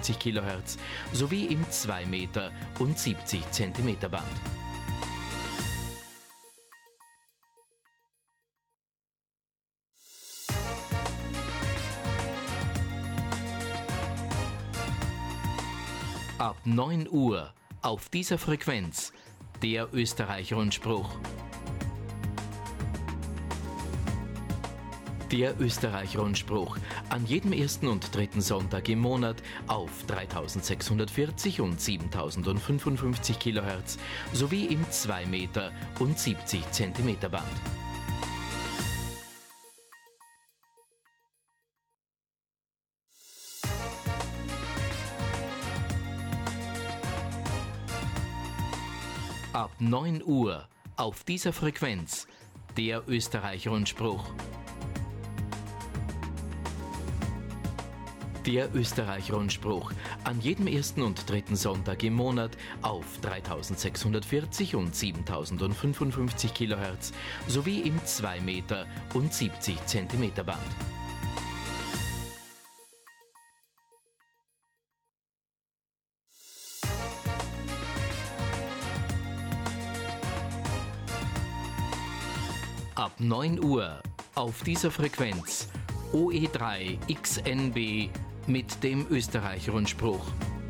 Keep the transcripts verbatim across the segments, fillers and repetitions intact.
fünfundfünfzig Kilohertz sowie im zwei Meter und siebzig Zentimeter Band. Ab neun Uhr auf dieser Frequenz der Österreich-Rundspruch. Der Österreich-Rundspruch an jedem ersten und dritten Sonntag im Monat auf dreitausendsechshundertvierzig und siebentausendfünfundfünfzig Kilohertz sowie im zwei Meter und siebzig Zentimeter Band. Ab neun Uhr auf dieser Frequenz der Österreich-Rundspruch. Der Österreich-Rundspruch an jedem ersten und dritten Sonntag im Monat auf dreitausendsechshundertvierzig und siebentausendfünfundfünfzig Kilohertz sowie im zwei Meter und siebzig Zentimeter Band. Ab neun Uhr auf dieser Frequenz O E drei X N B mit dem Österreich-Rundspruch.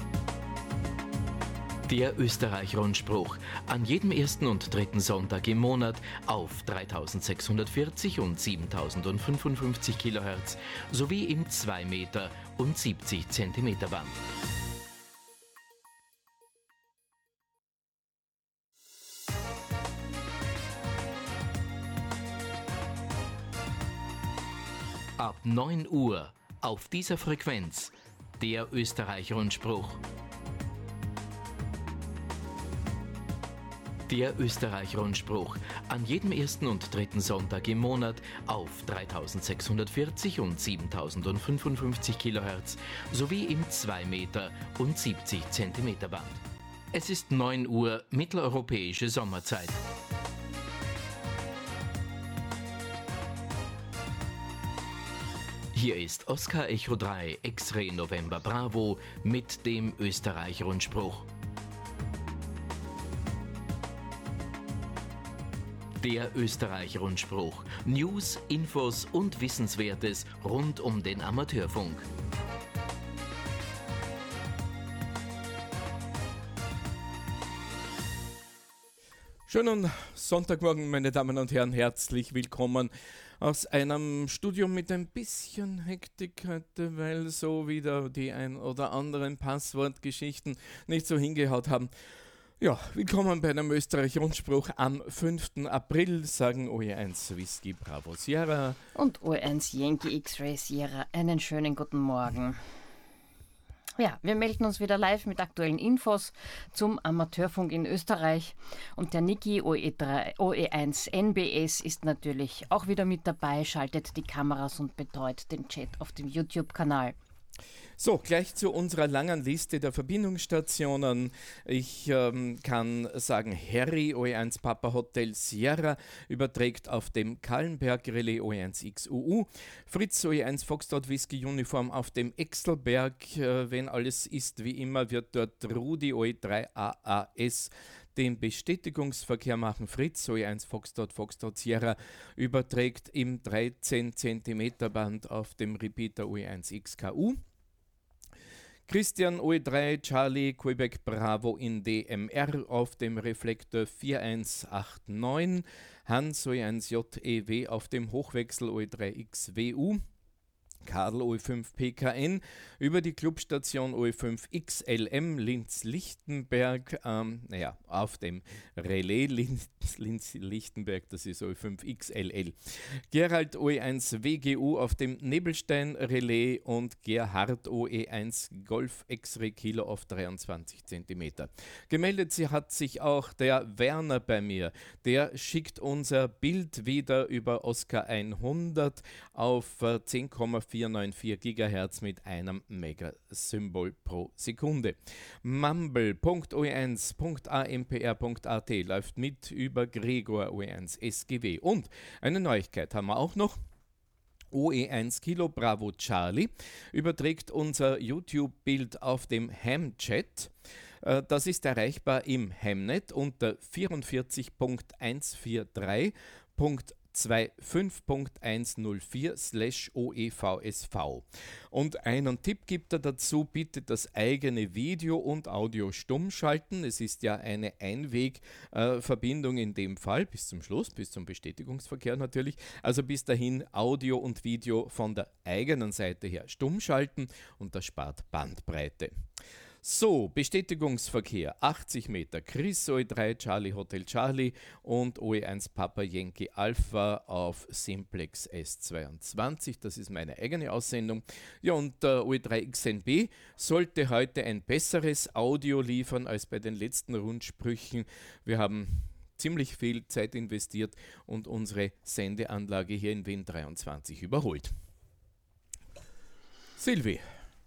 Der Österreich-Rundspruch an jedem ersten und dritten Sonntag im Monat auf dreitausendsechshundertvierzig und siebentausendfünfundfünfzig Kilohertz sowie im zwei Meter und siebzig Zentimeter Band. Ab neun Uhr auf dieser Frequenz der Österreich-Rundspruch. Der Österreich-Rundspruch an jedem ersten und dritten Sonntag im Monat auf dreitausendsechshundertvierzig und siebentausendfünfundfünfzig Kilohertz sowie im zwei Meter und siebzig Zentimeter Band. Es ist neun Uhr mitteleuropäische Sommerzeit. Hier ist Oscar Echo drei X-Ray November Bravo mit dem Österreich-Rundspruch. Der Österreich-Rundspruch. News, Infos und Wissenswertes rund um den Amateurfunk. Schönen Sonntagmorgen, meine Damen und Herren, herzlich willkommen aus einem Studium mit ein bisschen Hektik heute, weil so wieder die ein oder anderen Passwortgeschichten nicht so hingehaut haben. Ja, willkommen bei einem Österreich-Rundspruch am fünften April, sagen O E eins Whisky Bravo Sierra und O E eins Yankee X-Ray Sierra. Einen schönen guten Morgen. Ja, wir melden uns wieder live mit aktuellen Infos zum Amateurfunk in Österreich. Und der Niki O E drei, O E eins N B S ist natürlich auch wieder mit dabei, schaltet die Kameras und betreut den Chat auf dem YouTube-Kanal. So, gleich zu unserer langen Liste der Verbindungsstationen. Ich ähm, kann sagen, Harry O E eins Papa Hotel Sierra überträgt auf dem Kallenberg Relais O E eins X U U, Fritz O E eins Foxtrot Whisky Uniform auf dem Exelberg. Äh, wenn alles ist wie immer, wird dort Rudi O E drei A A S den Bestätigungsverkehr machen. Fritz O E eins Foxtrot Foxtrot Sierra überträgt im dreizehn Zentimeter Band auf dem Repeater O E eins X K U. Christian O E drei Charlie Quebec Bravo in D M R auf dem Reflektor vier eins acht neun, Hans O E eins J E W auf dem Hochwechsel O E drei X W U, Karl O E fünf P K N über die Clubstation O E fünf X L M Linz-Lichtenberg, ähm, naja, auf dem Relais Linz-Lichtenberg, das ist O E fünf X L L. Gerald O E eins W G U auf dem Nebelstein Relais und Gerhard O E eins Golf X-Ray Kilo auf dreiundzwanzig Zentimeter. Gemeldet sie hat sich auch der Werner bei mir. Der schickt unser Bild wieder über Oscar hundert auf zehn Komma vierhundertvierundneunzig Gigahertz mit einem Megasymbol pro Sekunde. Mumble Punkt O E eins Punkt A M P R Punkt A T läuft mit über Gregor O E eins S G W. Und eine Neuigkeit haben wir auch noch. O E eins Kilo Bravo Charlie überträgt unser YouTube-Bild auf dem Ham-Chat. Äh, Das ist erreichbar im Hamnet unter vierundvierzig Punkt hundertdrei Punkt fünfundzwanzig Punkt hundertvier slash O E V S V. Und einen Tipp gibt er dazu: bitte das eigene Video und Audio stumm schalten. Es ist ja eine Einwegverbindung äh, in dem Fall, bis zum Schluss, bis zum Bestätigungsverkehr natürlich. Also bis dahin Audio und Video von der eigenen Seite her stumm schalten und das spart Bandbreite. So, Bestätigungsverkehr achtzig Meter, Chris O E drei Charlie Hotel Charlie und O E eins Papa Yankee Alpha auf Simplex S zweiundzwanzig, das ist meine eigene Aussendung. Ja, und der O E drei X N B sollte heute ein besseres Audio liefern als bei den letzten Rundsprüchen. Wir haben ziemlich viel Zeit investiert und unsere Sendeanlage hier in Wien dreiundzwanzig überholt. Silvi.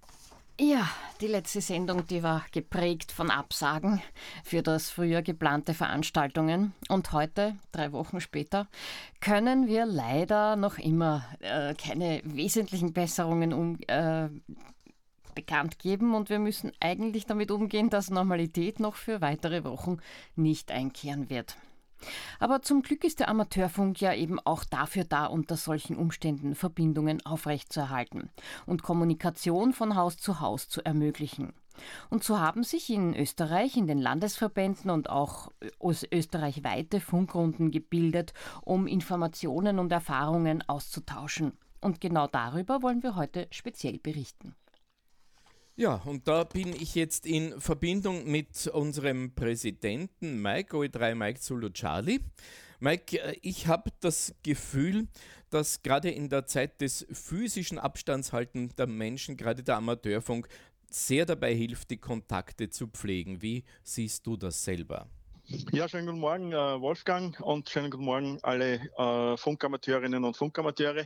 Ja, die letzte Sendung, die war geprägt von Absagen für das früher geplante Veranstaltungen. Und heute, drei Wochen später, können wir leider noch immer äh, keine wesentlichen Besserungen um, äh, bekannt geben. Und wir müssen eigentlich damit umgehen, dass Normalität noch für weitere Wochen nicht einkehren wird. Aber zum Glück ist der Amateurfunk ja eben auch dafür da, unter solchen Umständen Verbindungen aufrechtzuerhalten und Kommunikation von Haus zu Haus zu ermöglichen. Und so haben sich in Österreich, in den Landesverbänden und auch österreichweite Funkrunden gebildet, um Informationen und Erfahrungen auszutauschen. Und genau darüber wollen wir heute speziell berichten. Ja, und da bin ich jetzt in Verbindung mit unserem Präsidenten Mike, O E drei Mike Zulu Charlie. Mike, ich habe das Gefühl, dass gerade in der Zeit des physischen Abstandshalten der Menschen, gerade der Amateurfunk, sehr dabei hilft, die Kontakte zu pflegen. Wie siehst du das selber? Ja, schönen guten Morgen, äh, Wolfgang, und schönen guten Morgen alle äh, Funkamateurinnen und Funkamateure.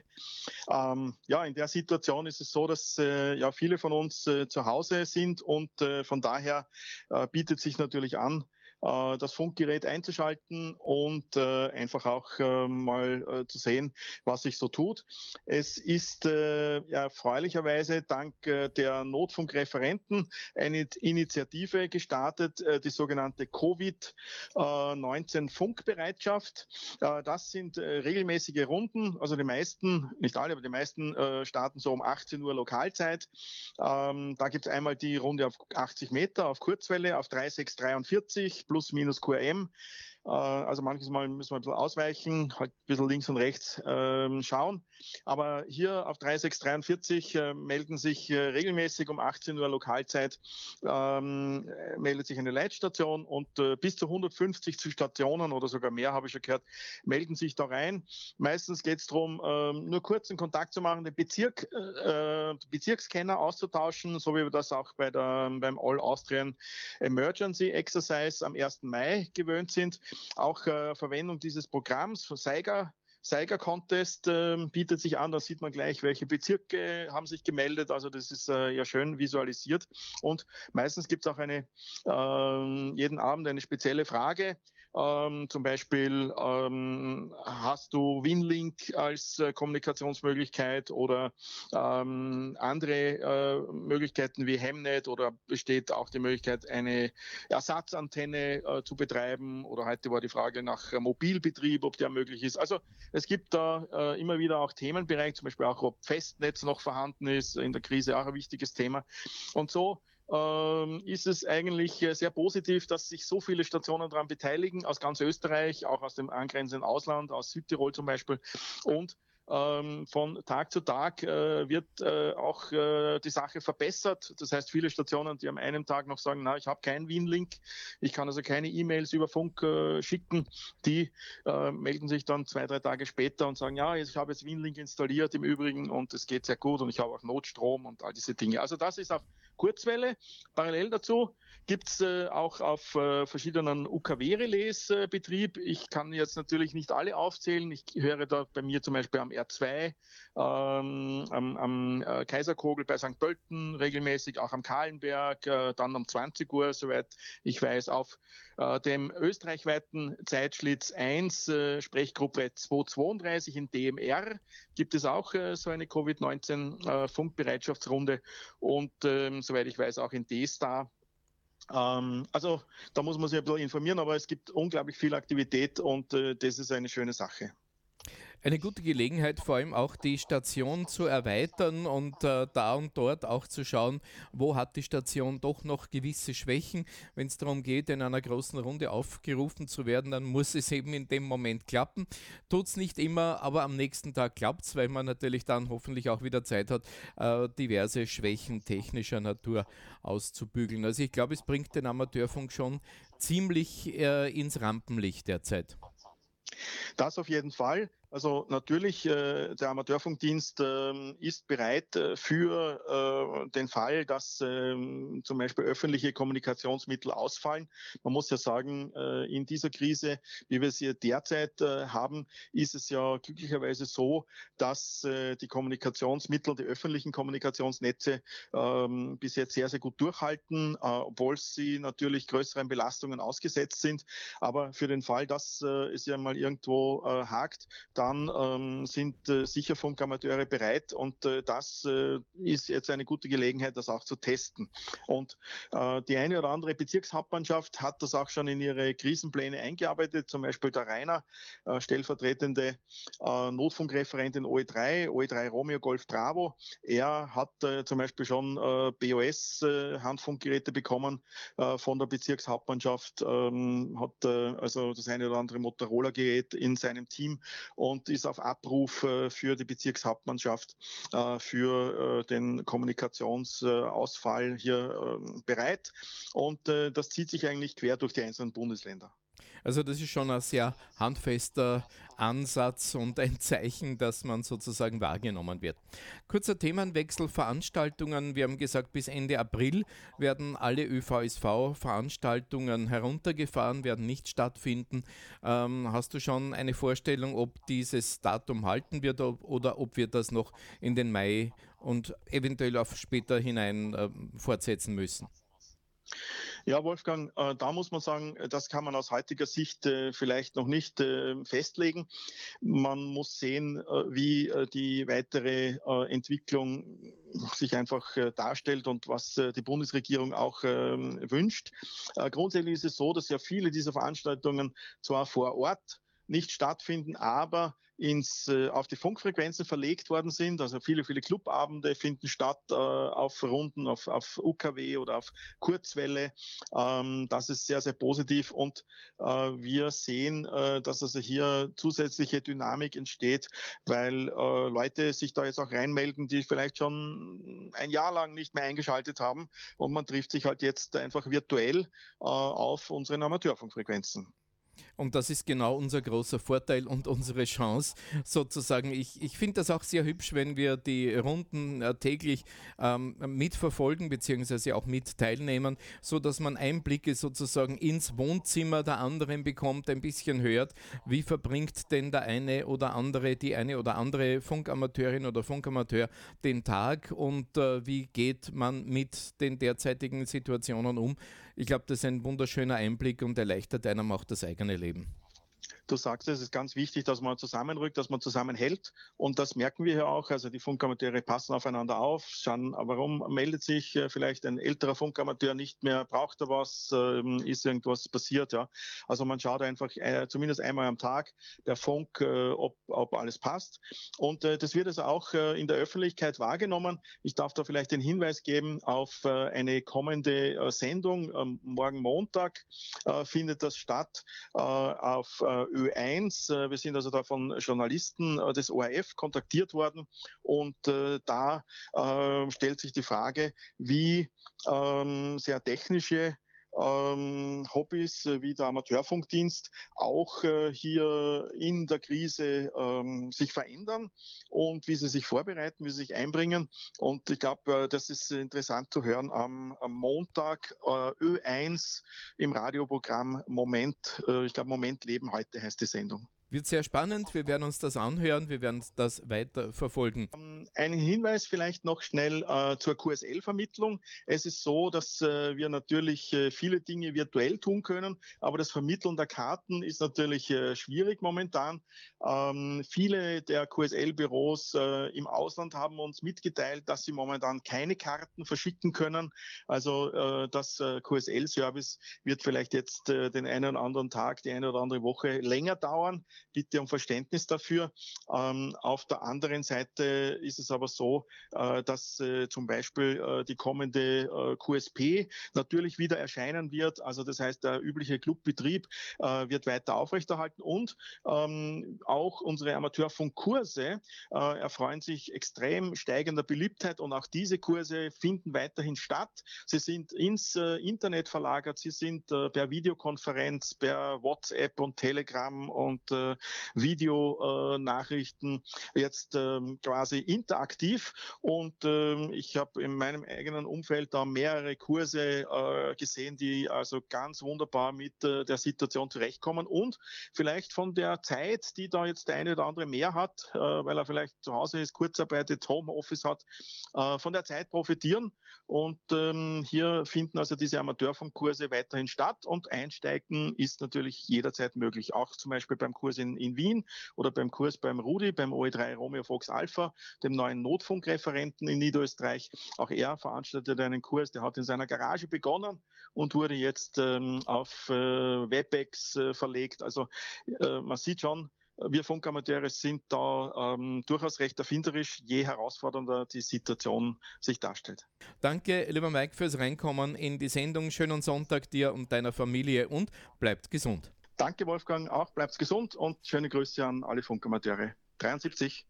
Ähm, ja, in der Situation ist es so, dass äh, ja viele von uns äh, zu Hause sind und äh, von daher äh, bietet sich natürlich an, äh, das Funkgerät einzuschalten und äh, einfach auch äh, mal äh, zu sehen, was sich so tut. Es ist äh, ja, erfreulicherweise dank äh, der Notfunkreferenten eine Initiative gestartet, äh, die sogenannte Covid neunzehn Funkbereitschaft. Äh, das sind äh, regelmäßige Runden, also die meisten, nicht alle, aber die meisten äh, starten so um achtzehn Uhr Lokalzeit. Ähm, da gibt es einmal die Runde auf achtzig Meter, auf Kurzwelle, auf drei sechs dreiundvierzig plus minus Q M. Also manches Mal müssen wir ein bisschen ausweichen, halt ein bisschen links und rechts ähm, schauen. Aber hier auf drei sechs dreiundvierzig äh, melden sich äh, regelmäßig um achtzehn Uhr Lokalzeit, ähm, meldet sich eine Leitstation und äh, bis zu hundertfünfzig Stationen oder sogar mehr, habe ich schon gehört, melden sich da rein. Meistens geht es darum, ähm, nur kurzen Kontakt zu machen, den Bezirk, äh, Bezirkskenner auszutauschen, so wie wir das auch bei der, beim All Austrian Emergency Exercise am ersten Mai gewöhnt sind. Auch äh, Verwendung dieses Programms von Seiger, Seiger Contest äh, bietet sich an. Da sieht man gleich, welche Bezirke haben sich gemeldet. Also das ist äh, ja schön visualisiert. Und meistens gibt es auch eine äh, jeden Abend eine spezielle Frage. Ähm, zum Beispiel, ähm, hast du Winlink als äh, Kommunikationsmöglichkeit oder ähm, andere äh, Möglichkeiten wie Hamnet, oder besteht auch die Möglichkeit, eine Ersatzantenne äh, zu betreiben, oder heute war die Frage nach äh, Mobilbetrieb, ob der möglich ist. Also es gibt da äh, immer wieder auch Themenbereiche, zum Beispiel auch, ob Festnetz noch vorhanden ist, in der Krise auch ein wichtiges Thema. Und so ähm, ist es eigentlich sehr positiv, dass sich so viele Stationen daran beteiligen, aus ganz Österreich, auch aus dem angrenzenden Ausland, aus Südtirol zum Beispiel. Und Ähm, von Tag zu Tag äh, wird äh, auch äh, die Sache verbessert. Das heißt, viele Stationen, die am einen Tag noch sagen, na, ich habe keinen Wien-Link, ich kann also keine E-Mails über Funk äh, schicken, die äh, melden sich dann zwei, drei Tage später und sagen, ja, ich habe jetzt Wien-Link installiert im Übrigen und es geht sehr gut und ich habe auch Notstrom und all diese Dinge. Also das ist auf Kurzwelle. Parallel dazu gibt es äh, auch auf äh, verschiedenen U K W-Relais äh, Betrieb. Ich kann jetzt natürlich nicht alle aufzählen. Ich höre da bei mir zum Beispiel am R zwei, ähm, am, am äh, Kaiserkogel bei Sankt Pölten regelmäßig, auch am Kahlenberg, äh, dann um zwanzig Uhr, soweit ich weiß, auf äh, dem österreichweiten Zeitschlitz eins, äh, Sprechgruppe zweihundertzweiunddreißig in D M R, gibt es auch äh, so eine Covid neunzehn äh, Funkbereitschaftsrunde und ähm, soweit ich weiß auch in D-Star. Ähm, also da muss man sich ein bisschen informieren, aber es gibt unglaublich viel Aktivität und äh, das ist eine schöne Sache. Eine gute Gelegenheit, vor allem auch die Station zu erweitern und äh, da und dort auch zu schauen, wo hat die Station doch noch gewisse Schwächen. Wenn es darum geht, in einer großen Runde aufgerufen zu werden, dann muss es eben in dem Moment klappen. Tut es nicht immer, aber am nächsten Tag klappt es, weil man natürlich dann hoffentlich auch wieder Zeit hat, äh, diverse Schwächen technischer Natur auszubügeln. Also ich glaube, es bringt den Amateurfunk schon ziemlich äh, ins Rampenlicht derzeit. Das auf jeden Fall. Also natürlich, äh, der Amateurfunkdienst äh, ist bereit äh, für äh, den Fall, dass äh, zum Beispiel öffentliche Kommunikationsmittel ausfallen. Man muss ja sagen, äh, in dieser Krise, wie wir sie derzeit äh, haben, ist es ja glücklicherweise so, dass äh, die Kommunikationsmittel, die öffentlichen Kommunikationsnetze äh, bis jetzt sehr, sehr gut durchhalten, äh, obwohl sie natürlich größeren Belastungen ausgesetzt sind. Aber für den Fall, dass äh, es ja mal irgendwo äh, hakt, dann ähm, sind äh, sicher Funkamateure bereit und äh, das äh, ist jetzt eine gute Gelegenheit, das auch zu testen. Und äh, die eine oder andere Bezirkshauptmannschaft hat das auch schon in ihre Krisenpläne eingearbeitet, zum Beispiel der Rainer, äh, stellvertretende äh, Notfunkreferent in O E drei, O E drei Romeo Golf Bravo. Er hat äh, zum Beispiel schon äh, B O S-Handfunkgeräte äh, bekommen äh, von der Bezirkshauptmannschaft, ähm, hat äh, also das eine oder andere Motorola-Gerät in seinem Team und ist auf Abruf äh, für die Bezirkshauptmannschaft äh, für äh, den Kommunikationsausfall hier äh, bereit. Und äh, das zieht sich eigentlich quer durch die einzelnen Bundesländer. Also das ist schon ein sehr handfester Ansatz und ein Zeichen, dass man sozusagen wahrgenommen wird. Kurzer Themenwechsel, Veranstaltungen. Wir haben gesagt, bis Ende April werden alle Ö V S V-Veranstaltungen heruntergefahren, werden nicht stattfinden. Ähm, hast du schon eine Vorstellung, ob dieses Datum halten wird oder ob wir das noch in den Mai und eventuell auf später hinein äh, fortsetzen müssen? Ja, Wolfgang, äh, da muss man sagen, das kann man aus heutiger Sicht äh, vielleicht noch nicht äh, festlegen. Man muss sehen, äh, wie äh, die weitere äh, Entwicklung sich einfach äh, darstellt und was äh, die Bundesregierung auch äh, wünscht. Äh, grundsätzlich ist es so, dass ja viele dieser Veranstaltungen zwar vor Ort nicht stattfinden, aber ins, äh, auf die Funkfrequenzen verlegt worden sind. Also viele, viele Clubabende finden statt äh, auf Runden, auf, auf U K W oder auf Kurzwelle. Ähm, das ist sehr, sehr positiv und äh, wir sehen, äh, dass also hier zusätzliche Dynamik entsteht, weil äh, Leute sich da jetzt auch reinmelden, die vielleicht schon ein Jahr lang nicht mehr eingeschaltet haben und man trifft sich halt jetzt einfach virtuell äh, auf unseren Amateurfunkfrequenzen. Und das ist genau unser großer Vorteil und unsere Chance sozusagen. Ich, ich finde das auch sehr hübsch, wenn wir die Runden äh, täglich ähm, mitverfolgen bzw. auch mit teilnehmen, so dass man Einblicke sozusagen ins Wohnzimmer der anderen bekommt, ein bisschen hört, wie verbringt denn der eine oder andere, die eine oder andere Funkamateurin oder Funkamateur den Tag und äh, wie geht man mit den derzeitigen Situationen um. Ich glaube, das ist ein wunderschöner Einblick und erleichtert einem auch das eigene Leben. Du sagst, es ist ganz wichtig, dass man zusammenrückt, dass man zusammenhält. Und das merken wir ja auch. Also die Funkamateure passen aufeinander auf, schauen, warum meldet sich vielleicht ein älterer Funkamateur nicht mehr, braucht er was, ist irgendwas passiert. Ja. Also man schaut einfach äh, zumindest einmal am Tag der Funk, äh, ob, ob alles passt. Und äh, das wird also auch äh, in der Öffentlichkeit wahrgenommen. Ich darf da vielleicht den Hinweis geben auf äh, eine kommende äh, Sendung. Ähm, morgen Montag äh, findet das statt äh, auf äh, Ö eins. Wir sind also da von Journalisten des O R F kontaktiert worden und äh, da äh, stellt sich die Frage, wie ähm, sehr technische ähm, Hobbys äh, wie der Amateurfunkdienst auch äh, hier in der Krise ähm, sich verändern und wie sie sich vorbereiten, wie sie sich einbringen. Und ich glaube, äh, das ist interessant zu hören am, am Montag äh, Ö eins im Radioprogramm Moment. Äh, ich glaube, Moment Leben heute heißt die Sendung. Wird sehr spannend, wir werden uns das anhören, wir werden das weiter verfolgen. Ein Hinweis vielleicht noch schnell äh, zur Q S L-Vermittlung. Es ist so, dass äh, wir natürlich äh, viele Dinge virtuell tun können, aber das Vermitteln der Karten ist natürlich äh, schwierig momentan. Ähm, viele der Q S L-Büros äh, im Ausland haben uns mitgeteilt, dass sie momentan keine Karten verschicken können. Also äh, das äh, Q S L-Service wird vielleicht jetzt äh, den einen oder anderen Tag, die eine oder andere Woche länger dauern. Bitte um Verständnis dafür. Ähm, auf der anderen Seite ist es aber so, äh, dass äh, zum Beispiel äh, die kommende äh, Q S P natürlich wieder erscheinen wird. Also das heißt, der übliche Clubbetrieb äh, wird weiter aufrechterhalten und ähm, auch unsere Amateurfunkkurse äh, erfreuen sich extrem steigender Beliebtheit und auch diese Kurse finden weiterhin statt. Sie sind ins äh, Internet verlagert, sie sind äh, per Videokonferenz, per WhatsApp und Telegram und äh, Videonachrichten äh, jetzt ähm, quasi interaktiv und ähm, ich habe in meinem eigenen Umfeld da mehrere Kurse äh, gesehen, die also ganz wunderbar mit äh, der Situation zurechtkommen und vielleicht von der Zeit, die da jetzt der eine oder andere mehr hat, äh, weil er vielleicht zu Hause ist, kurzarbeitet, Homeoffice hat, äh, von der Zeit profitieren und ähm, hier finden also diese Amateurfunkkurse weiterhin statt und einsteigen ist natürlich jederzeit möglich, auch zum Beispiel beim Kurs in, in Wien oder beim Kurs beim Rudi, beim O E drei Romeo Fox Alpha, dem neuen Notfunkreferenten in Niederösterreich. Auch er veranstaltet einen Kurs, der hat in seiner Garage begonnen und wurde jetzt ähm, auf äh, WebEx äh, verlegt. Also äh, man sieht schon, wir Funkamateure sind da ähm, durchaus recht erfinderisch, je herausfordernder die Situation sich darstellt. Danke, lieber Mike, fürs Reinkommen in die Sendung. Schönen Sonntag dir und deiner Familie und bleibt gesund. Danke, Wolfgang, auch bleibt gesund und schöne Grüße an alle Funkamateure. dreiundsiebzig.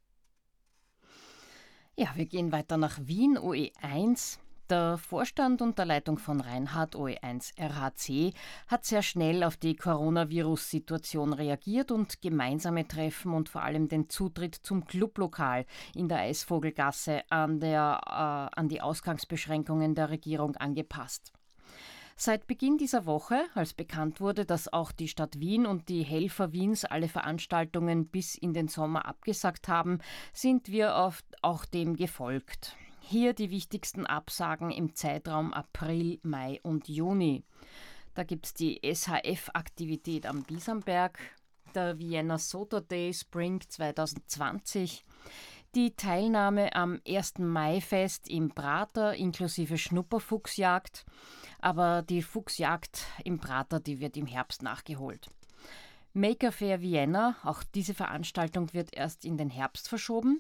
Ja, wir gehen weiter nach Wien, O E eins. Der Vorstand unter Leitung von Reinhard O E eins R H C hat sehr schnell auf die Coronavirus-Situation reagiert und gemeinsame Treffen und vor allem den Zutritt zum Clublokal in der Eisvogelgasse an, der, äh, an die Ausgangsbeschränkungen der Regierung angepasst. Seit Beginn dieser Woche, als bekannt wurde, dass auch die Stadt Wien und die Helfer Wiens alle Veranstaltungen bis in den Sommer abgesagt haben, sind wir auf, auch dem gefolgt. Hier die wichtigsten Absagen im Zeitraum April, Mai und Juni. Da gibt es die S H F-Aktivität am Biesamberg, der Vienna Soda Day Spring zwanzig zwanzig, die Teilnahme am ersten Maifest im Prater inklusive Schnupperfuchsjagd, aber die Fuchsjagd im Prater, die wird im Herbst nachgeholt. Maker Fair Vienna, auch diese Veranstaltung wird erst in den Herbst verschoben.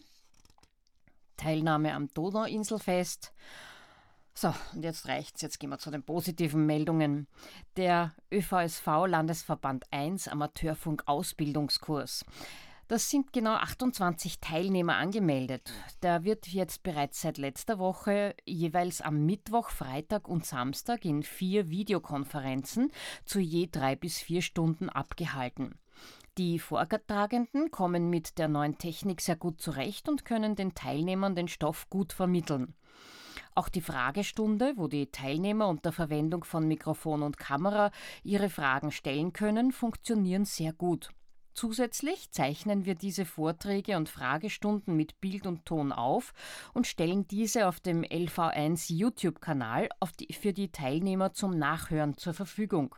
Teilnahme am Donauinselfest. So, und jetzt reicht's. Jetzt gehen wir zu den positiven Meldungen. Der Ö V S V Landesverband eins Amateurfunk Ausbildungskurs. Das sind genau achtundzwanzig Teilnehmer angemeldet. Der wird jetzt bereits seit letzter Woche jeweils am Mittwoch, Freitag und Samstag in vier Videokonferenzen zu je drei bis vier Stunden abgehalten. Die Vortragenden kommen mit der neuen Technik sehr gut zurecht und können den Teilnehmern den Stoff gut vermitteln. Auch die Fragestunde, wo die Teilnehmer unter Verwendung von Mikrofon und Kamera ihre Fragen stellen können, funktionieren sehr gut. Zusätzlich zeichnen wir diese Vorträge und Fragestunden mit Bild und Ton auf und stellen diese auf dem L V eins YouTube-Kanal auf die, für die Teilnehmer zum Nachhören zur Verfügung.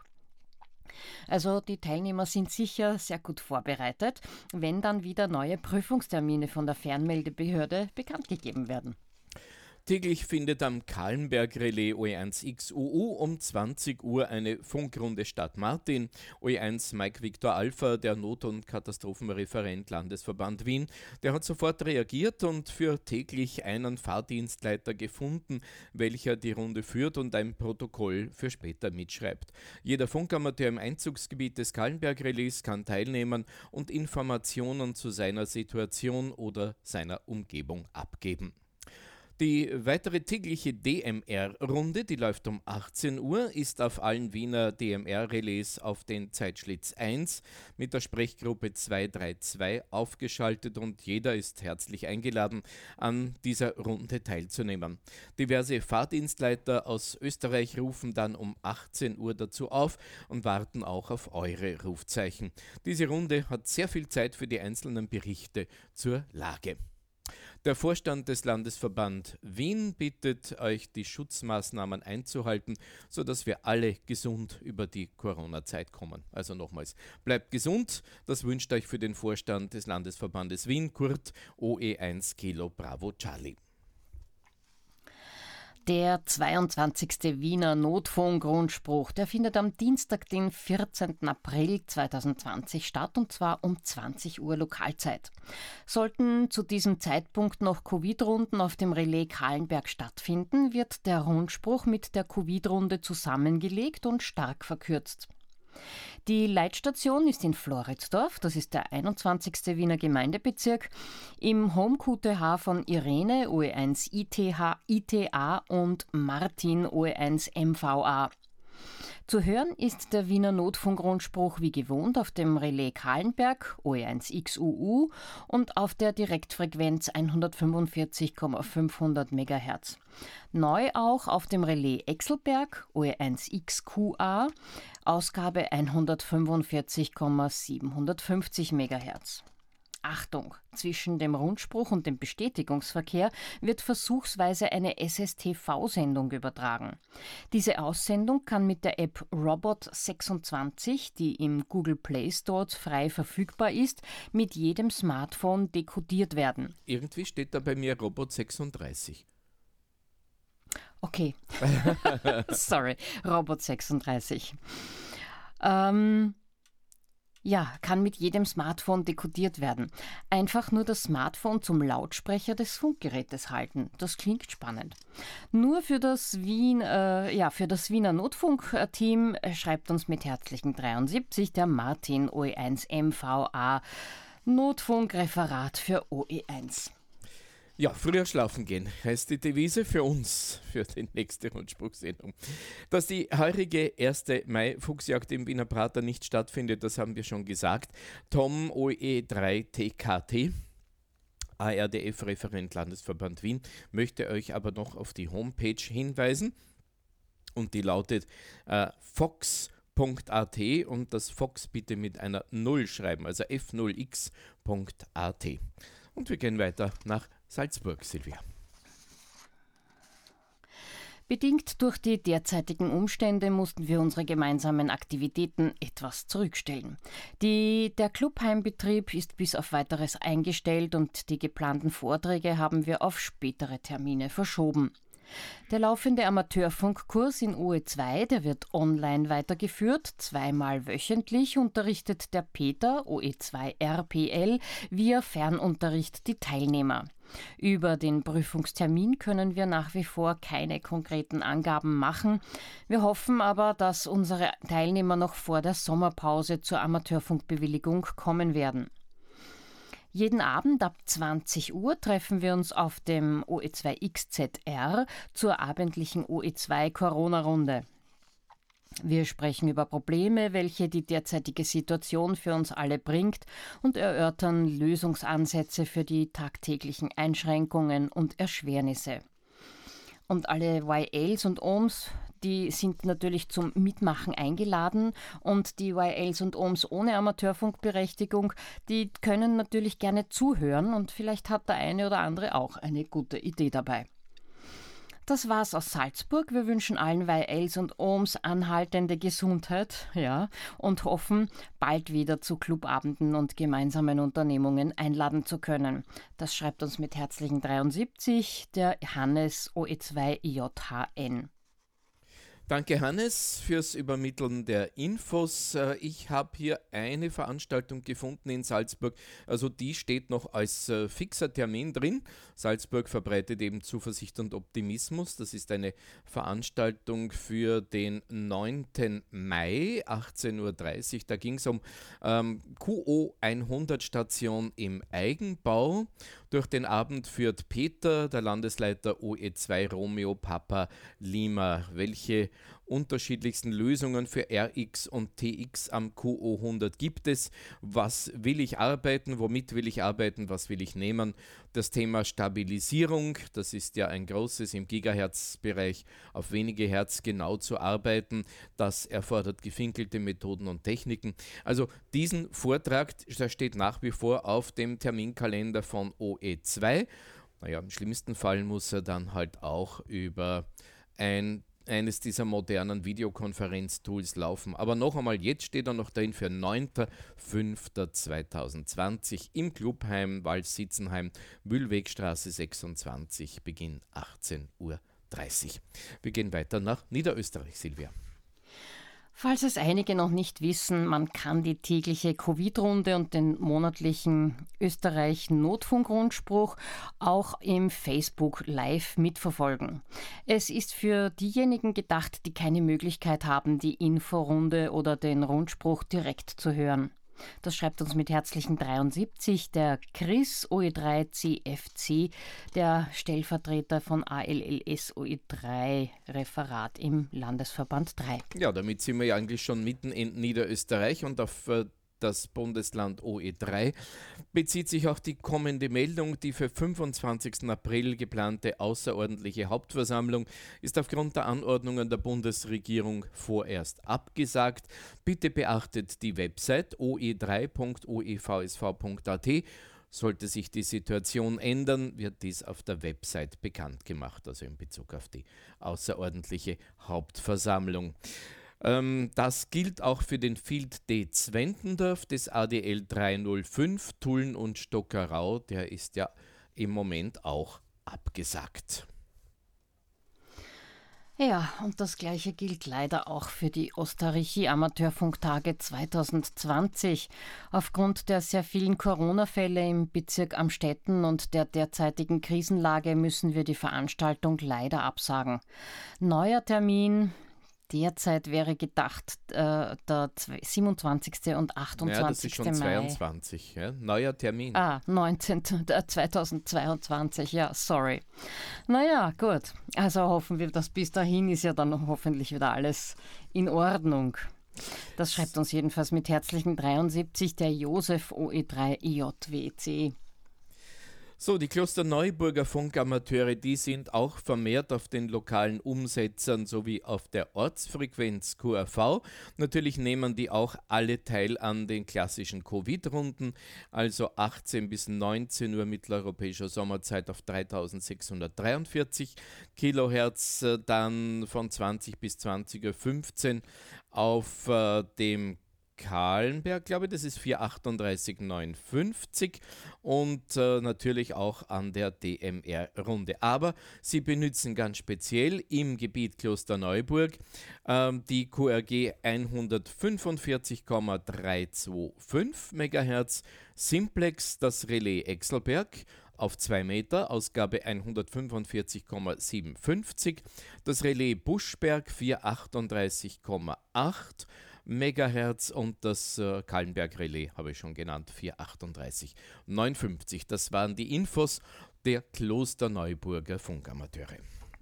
Also die Teilnehmer sind sicher sehr gut vorbereitet, wenn dann wieder neue Prüfungstermine von der Fernmeldebehörde bekannt gegeben werden. Täglich findet am Kahlenberg-Relais O E eins X U U um zwanzig Uhr eine Funkrunde Stadt Martin. O E eins Mike Victor Alpha, der Not- und Katastrophenreferent Landesverband Wien, der hat sofort reagiert und für täglich einen Fahrdienstleiter gefunden, welcher die Runde führt und ein Protokoll für später mitschreibt. Jeder Funkamateur im Einzugsgebiet des Kahlenberg-Relais kann teilnehmen und Informationen zu seiner Situation oder seiner Umgebung abgeben. Die weitere tägliche D M R-Runde, die läuft um achtzehn Uhr, ist auf allen Wiener D M R-Relais auf den Zeitschlitz eins mit der Sprechgruppe zwei drei zwei aufgeschaltet und jeder ist herzlich eingeladen, an dieser Runde teilzunehmen. Diverse Fahrdienstleiter aus Österreich rufen dann um achtzehn Uhr dazu auf und warten auch auf eure Rufzeichen. Diese Runde hat sehr viel Zeit für die einzelnen Berichte zur Lage. Der Vorstand des Landesverband Wien bittet euch, die Schutzmaßnahmen einzuhalten, sodass wir alle gesund über die Corona-Zeit kommen. Also nochmals, bleibt gesund, das wünscht euch für den Vorstand des Landesverbandes Wien, Kurt O E eins Kilo Bravo Charlie. Der zweiundzwanzigste Wiener Notfunk-Rundspruch, der findet am Dienstag, den vierzehnten April zweitausendzwanzig statt, und zwar um zwanzig Uhr Lokalzeit. Sollten zu diesem Zeitpunkt noch Covid-Runden auf dem Relais Kahlenberg stattfinden, wird der Rundspruch mit der Covid-Runde zusammengelegt und stark verkürzt. Die Leitstation ist in Floridsdorf, das ist der einundzwanzigste Wiener Gemeindebezirk, im Home Q T H von Irene O E eins I T H I T A und Martin O E eins M V A. Zu hören ist der Wiener Notfunk-Rundspruch wie gewohnt auf dem Relais Kahlenberg O E eins X U U und auf der Direktfrequenz hundertfünfundvierzig Komma fünfhundert Megahertz. Neu auch auf dem Relais Exelberg O E eins X Q A, Ausgabe hundertfünfundvierzig Komma siebenhundertfünfzig Megahertz. Achtung! Zwischen dem Rundspruch und dem Bestätigungsverkehr wird versuchsweise eine S S T V-Sendung übertragen. Diese Aussendung kann mit der App Robot sechsundzwanzig, die im Google Play Store frei verfügbar ist, mit jedem Smartphone dekodiert werden. Irgendwie steht da bei mir Robot sechsunddreißig. Okay. Sorry, Robot sechsunddreißig. Ähm... Ja, kann mit jedem Smartphone dekodiert werden. Einfach nur das Smartphone zum Lautsprecher des Funkgerätes halten. Das klingt spannend. Nur für das, Wien, äh, ja, für das Wiener Notfunk-Team schreibt uns mit herzlichen dreiundsiebzig der Martin O E eins M V A, Notfunkreferat für O E eins. Ja, früher schlafen gehen heißt die Devise für uns, für die nächste Rundspruchsendung. Dass die heurige erste Mai-Fuchsjagd im Wiener Prater nicht stattfindet, das haben wir schon gesagt. Tom O E drei T K T, A R D F-Referent Landesverband Wien, möchte euch aber noch auf die Homepage hinweisen. Und die lautet äh, fox punkt a t und das Fox bitte mit einer null schreiben, also f null x punkt a t. Und wir gehen weiter nach Salzburg, Silvia. Bedingt durch die derzeitigen Umstände mussten wir unsere gemeinsamen Aktivitäten etwas zurückstellen. Die, der Clubheimbetrieb ist bis auf Weiteres eingestellt und die geplanten Vorträge haben wir auf spätere Termine verschoben. Der laufende Amateurfunkkurs in O E zwei, der wird online weitergeführt. Zweimal wöchentlich unterrichtet der Peter, O E zwei R P L, via Fernunterricht die Teilnehmer. Über den Prüfungstermin können wir nach wie vor keine konkreten Angaben machen. Wir hoffen aber, dass unsere Teilnehmer noch vor der Sommerpause zur Amateurfunkbewilligung kommen werden. Jeden Abend ab zwanzig Uhr treffen wir uns auf dem O E zwei X Z R zur abendlichen O E zwei Corona-Runde. Wir sprechen über Probleme, welche die derzeitige Situation für uns alle bringt, und erörtern Lösungsansätze für die tagtäglichen Einschränkungen und Erschwernisse. Und alle Y Ls und Ohms, die sind natürlich zum Mitmachen eingeladen, und die Y Ls und Ohms ohne Amateurfunkberechtigung, die können natürlich gerne zuhören, und vielleicht hat der eine oder andere auch eine gute Idee dabei. Das war's aus Salzburg. Wir wünschen allen Y Ls und Ohms anhaltende Gesundheit, ja, und hoffen, bald wieder zu Clubabenden und gemeinsamen Unternehmungen einladen zu können. Das schreibt uns mit herzlichen dreiundsiebzig der Hannes O E zwei J H N. Danke, Hannes, fürs Übermitteln der Infos. Ich habe hier eine Veranstaltung gefunden in Salzburg, also die steht noch als äh, fixer Termin drin. Salzburg verbreitet eben Zuversicht und Optimismus. Das ist eine Veranstaltung für den neunten Mai, achtzehn Uhr dreißig. Da ging es um ähm, Q O hundert Station im Eigenbau. Durch den Abend führt Peter, der Landesleiter O E zwei Romeo Papa Lima. Welche unterschiedlichsten Lösungen für R X und T X am Q O hundert gibt es? Was will ich arbeiten? Womit will ich arbeiten? Was will ich nehmen? Das Thema Stabilisierung, das ist ja ein großes im Gigahertz-Bereich, auf wenige Hertz genau zu arbeiten. Das erfordert gefinkelte Methoden und Techniken. Also diesen Vortrag, der steht nach wie vor auf dem Terminkalender von O E zwei. Naja, im schlimmsten Fall muss er dann halt auch über ein eines dieser modernen Videokonferenztools laufen. Aber noch einmal, jetzt steht er noch drin für neunter fünfter zweitausendzwanzig im Clubheim, Waldshitzenheim, Mühlwegstraße sechsundzwanzig, Beginn achtzehn Uhr dreißig. Wir gehen weiter nach Niederösterreich, Silvia. Falls es einige noch nicht wissen, man kann die tägliche Covid-Runde und den monatlichen Österreich-Notfunk-Rundspruch auch im Facebook live mitverfolgen. Es ist für diejenigen gedacht, die keine Möglichkeit haben, die Inforunde oder den Rundspruch direkt zu hören. Das schreibt uns mit herzlichen dreiundsiebzig der Chris O E drei C F C, der Stellvertreter von A L L S O E drei Referat im Landesverband drei. Ja, damit sind wir ja eigentlich schon mitten in Niederösterreich und auf äh, das Bundesland O E drei bezieht sich auch die kommende Meldung. Die für fünfundzwanzigsten April geplante außerordentliche Hauptversammlung ist aufgrund der Anordnungen der Bundesregierung vorerst abgesagt. Bitte beachtet die Website o e drei punkt o e v s v punkt a t. Sollte sich die Situation ändern, wird dies auf der Website bekannt gemacht, also in Bezug auf die außerordentliche Hauptversammlung. Das gilt auch für den Field D Zwentendorf des A D L dreihundertfünf, Tulln und Stockerau. Der ist ja im Moment auch abgesagt. Ja, und das Gleiche gilt leider auch für die Ostarrîchi-Amateurfunktage zweitausendzwanzig. Aufgrund der sehr vielen Corona-Fälle im Bezirk Amstetten und der derzeitigen Krisenlage müssen wir die Veranstaltung leider absagen. Neuer Termin derzeit wäre gedacht äh, der siebenundzwanzigsten und achtundzwanzigsten Ja, das ist schon Mai. zweiundzwanzig, ja? Neuer Termin. Ah, neunzehnten zweitausendzweiundzwanzig, ja, sorry. Naja, gut. Also hoffen wir, dass bis dahin ist ja dann hoffentlich wieder alles in Ordnung. Das schreibt uns jedenfalls mit herzlichen dreiundsiebzig der Josef O E drei J W C. So, die Klosterneuburger Funkamateure, die sind auch vermehrt auf den lokalen Umsetzern sowie auf der Ortsfrequenz Q R V. Natürlich nehmen die auch alle teil an den klassischen Covid-Runden, also achtzehn bis neunzehn Uhr mitteleuropäischer Sommerzeit auf dreitausendsechshundertdreiundvierzig Kilohertz, dann von zwanzig bis zwanzig Uhr fünfzehn auf äh, dem Kahlenberg, glaube ich, das ist vierhundertachtunddreißig neunundfünfzig und äh, natürlich auch an der D M R-Runde. Aber sie benutzen ganz speziell im Gebiet Klosterneuburg ähm, die Q R G hundertfünfundvierzig Komma dreihundertfünfundzwanzig Megahertz, Simplex das Relais Exelberg auf zwei Meter, Ausgabe hundertfünfundvierzig Komma siebenundfünfzig, das Relais Buschberg vierhundertachtunddreißig Komma acht Megahertz und das äh, Kahlenberg-Relais habe ich schon genannt, vierhundertachtunddreißig Komma neunundfünfzig. Das waren die Infos der Klosterneuburger Funkamateure.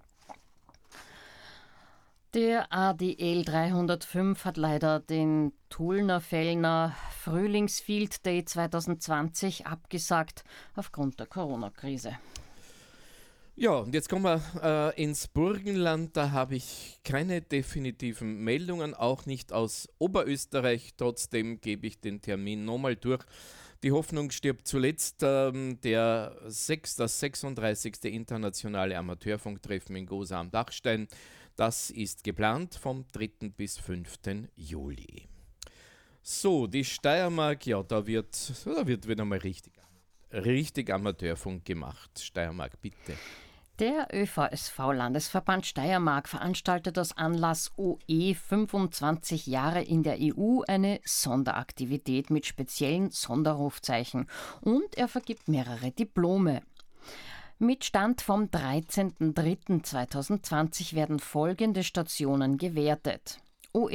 Der A D L dreihundertfünf hat leider den Tullner Fellner Frühlingsfield Day zweitausendzwanzig abgesagt aufgrund der Corona-Krise. Ja, und jetzt kommen wir äh, ins Burgenland. Da habe ich keine definitiven Meldungen, auch nicht aus Oberösterreich. Trotzdem gebe ich den Termin nochmal durch. Die Hoffnung stirbt zuletzt. Ähm, der sechs, das sechsunddreißigste internationale Amateurfunktreffen in Gosa am Dachstein. Das ist geplant vom dritten bis fünften Juli. So, die Steiermark, ja, da wird, da wird wieder mal richtig, richtig Amateurfunk gemacht. Steiermark, bitte. Der Ö V S V-Landesverband Steiermark veranstaltet aus Anlass O E fünfundzwanzig Jahre in der E U eine Sonderaktivität mit speziellen Sonderrufzeichen und er vergibt mehrere Diplome. Mit Stand vom dreizehnten dritten zweitausendzwanzig werden folgende Stationen gewertet. O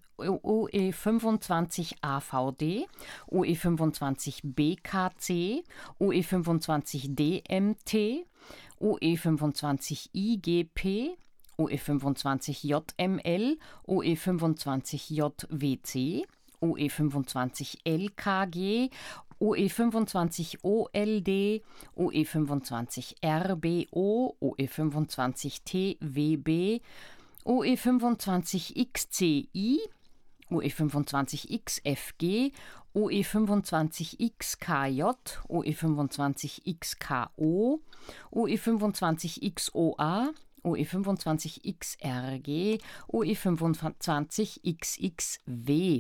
E fünfundzwanzig A V D, O E fünfundzwanzig B K C, O E fünfundzwanzig D M T, O E fünfundzwanzig I G P, O E fünfundzwanzig J M L, O E fünfundzwanzig J W C, O E fünfundzwanzig L K G, O E fünfundzwanzig O L D, O E fünfundzwanzig R B O, O E fünfundzwanzig T W B, O E fünfundzwanzig X C I, O E fünfundzwanzig X F G, O E fünfundzwanzig X K J, O E fünfundzwanzig X K O, O E fünfundzwanzig X O A, O E fünfundzwanzig X R G, O E fünfundzwanzig X X W.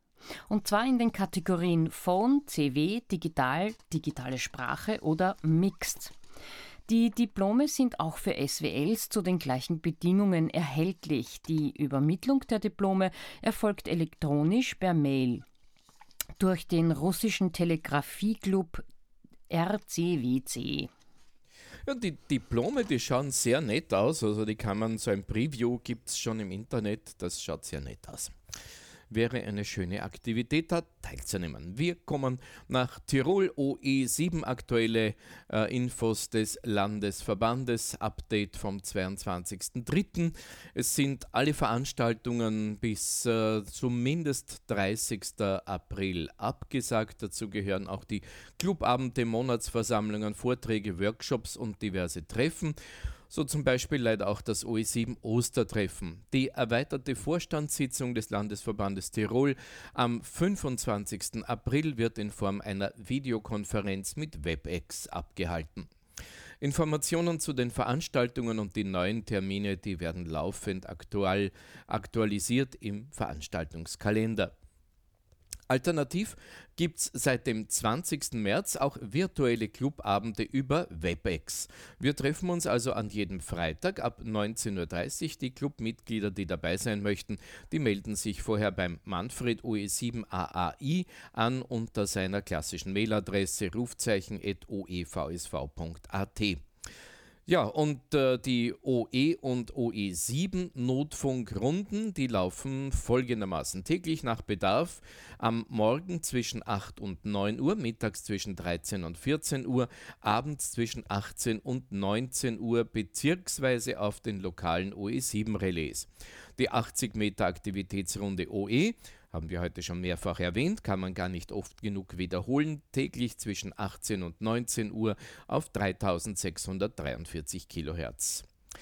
Und zwar in den Kategorien Phone, C W, Digital, digitale Sprache oder Mixed. Die Diplome sind auch für S W Ls zu den gleichen Bedingungen erhältlich. Die Übermittlung der Diplome erfolgt elektronisch per Mail durch den russischen Telegrafieklub R C W C. Ja, die Diplome, die schauen sehr nett aus. Also die kann man, so ein Preview gibt es schon im Internet. Das schaut sehr nett aus. Wäre eine schöne Aktivität, da teilzunehmen. Wir kommen nach Tirol. O E sieben, aktuelle äh, Infos des Landesverbandes, Update vom zweiundzwanzigsten dritten Es sind alle Veranstaltungen bis äh, zumindest dreißigsten April abgesagt. Dazu gehören auch die Clubabende, Monatsversammlungen, Vorträge, Workshops und diverse Treffen. So zum Beispiel leider auch das O E sieben Ostertreffen. Die erweiterte Vorstandssitzung des Landesverbandes Tirol am fünfundzwanzigsten April wird in Form einer Videokonferenz mit WebEx abgehalten. Informationen zu den Veranstaltungen und die neuen Termine, die werden laufend aktuell aktualisiert im Veranstaltungskalender. Alternativ gibt es seit dem zwanzigsten März auch virtuelle Clubabende über WebEx. Wir treffen uns also an jedem Freitag ab neunzehn Uhr dreißig. Die Clubmitglieder, die dabei sein möchten, die melden sich vorher beim Manfred O E sieben A A I an unter seiner klassischen Mailadresse rufzeichen at o e v s v punkt a t. Ja, und äh, die O E und O E sieben Notfunkrunden, die laufen folgendermaßen täglich nach Bedarf am Morgen zwischen acht und neun Uhr, mittags zwischen dreizehn und vierzehn Uhr, abends zwischen achtzehn und neunzehn Uhr beziehungsweise auf den lokalen O E sieben Relais. Die achtzig Meter Aktivitätsrunde O E, haben wir heute schon mehrfach erwähnt, kann man gar nicht oft genug wiederholen, täglich zwischen achtzehn und neunzehn Uhr auf dreitausendsechshundertdreiundvierzig Kilohertz.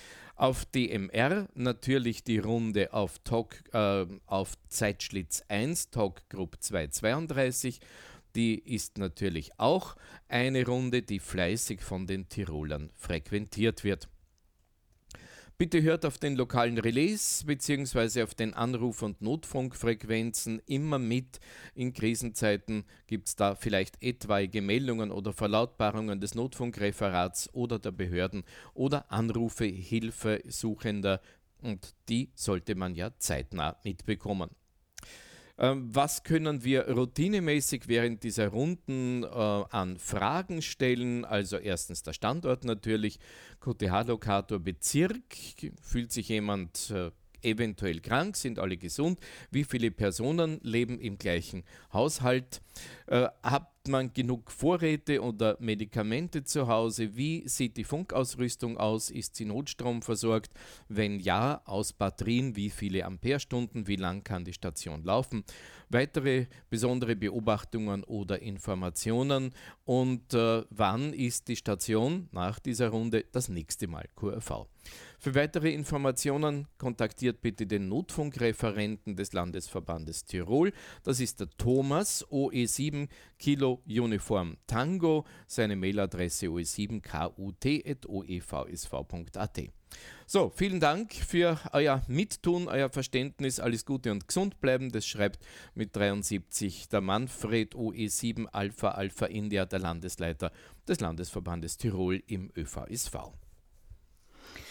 Auf D M R natürlich die Runde auf, Talk, äh, auf Zeitschlitz eins, Talk Group zweihundertzweiunddreißig. Die ist natürlich auch eine Runde, die fleißig von den Tirolern frequentiert wird. Bitte hört auf den lokalen Relais bzw. auf den Anruf- und Notfunkfrequenzen immer mit. In Krisenzeiten gibt es da vielleicht etwaige Meldungen oder Verlautbarungen des Notfunkreferats oder der Behörden oder Anrufe Hilfesuchender, und die sollte man ja zeitnah mitbekommen. Was können wir routinemäßig während dieser Runden äh, an Fragen stellen? Also erstens der Standort natürlich, Q T H-Lokator Bezirk, fühlt sich jemand äh, eventuell krank, sind alle gesund, wie viele Personen leben im gleichen Haushalt, äh, hat man genug Vorräte oder Medikamente zu Hause, wie sieht die Funkausrüstung aus, ist sie notstromversorgt, wenn ja, aus Batterien, wie viele Amperestunden, wie lang kann die Station laufen, weitere besondere Beobachtungen oder Informationen und äh, wann ist die Station nach dieser Runde das nächste Mal Q R V. Für weitere Informationen kontaktiert bitte den Notfunkreferenten des Landesverbandes Tirol. Das ist der Thomas, O E sieben Kilo Uniform Tango, seine Mailadresse o e sieben kut at o e v s v punkt a t. So, vielen Dank für euer Mittun, euer Verständnis, alles Gute und gesund bleiben. Das schreibt mit dreiundsiebzig der Manfred O E sieben Alpha Alpha India, der Landesleiter des Landesverbandes Tirol im Ö V S V.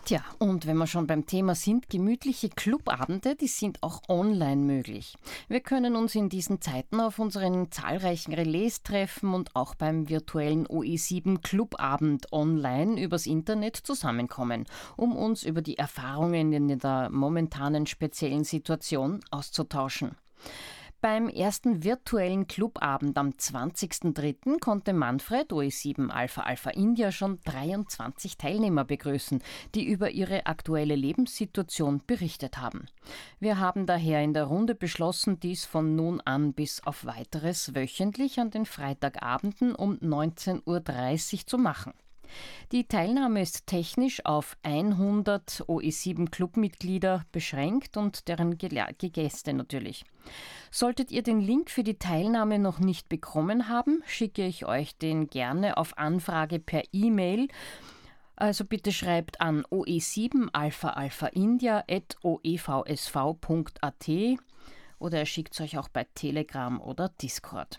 Tja, und wenn wir schon beim Thema sind, gemütliche Clubabende, die sind auch online möglich. Wir können uns in diesen Zeiten auf unseren zahlreichen Relais treffen und auch beim virtuellen O E sieben Clubabend online übers Internet zusammenkommen, um uns über die Erfahrungen in der momentanen speziellen Situation auszutauschen. Beim ersten virtuellen Clubabend am zwanzigsten dritten konnte Manfred, O E sieben Alpha Alpha India, schon dreiundzwanzig Teilnehmer begrüßen, die über ihre aktuelle Lebenssituation berichtet haben. Wir haben daher in der Runde beschlossen, dies von nun an bis auf Weiteres wöchentlich an den Freitagabenden um neunzehn Uhr dreißig zu machen. Die Teilnahme ist technisch auf hundert O E sieben Clubmitglieder beschränkt und deren Gäste natürlich. Solltet ihr den Link für die Teilnahme noch nicht bekommen haben, schicke ich euch den gerne auf Anfrage per E-Mail. Also bitte schreibt an o e sieben alpha alpha india at o e v s v punkt a t oder ihr schickt es euch auch bei Telegram oder Discord.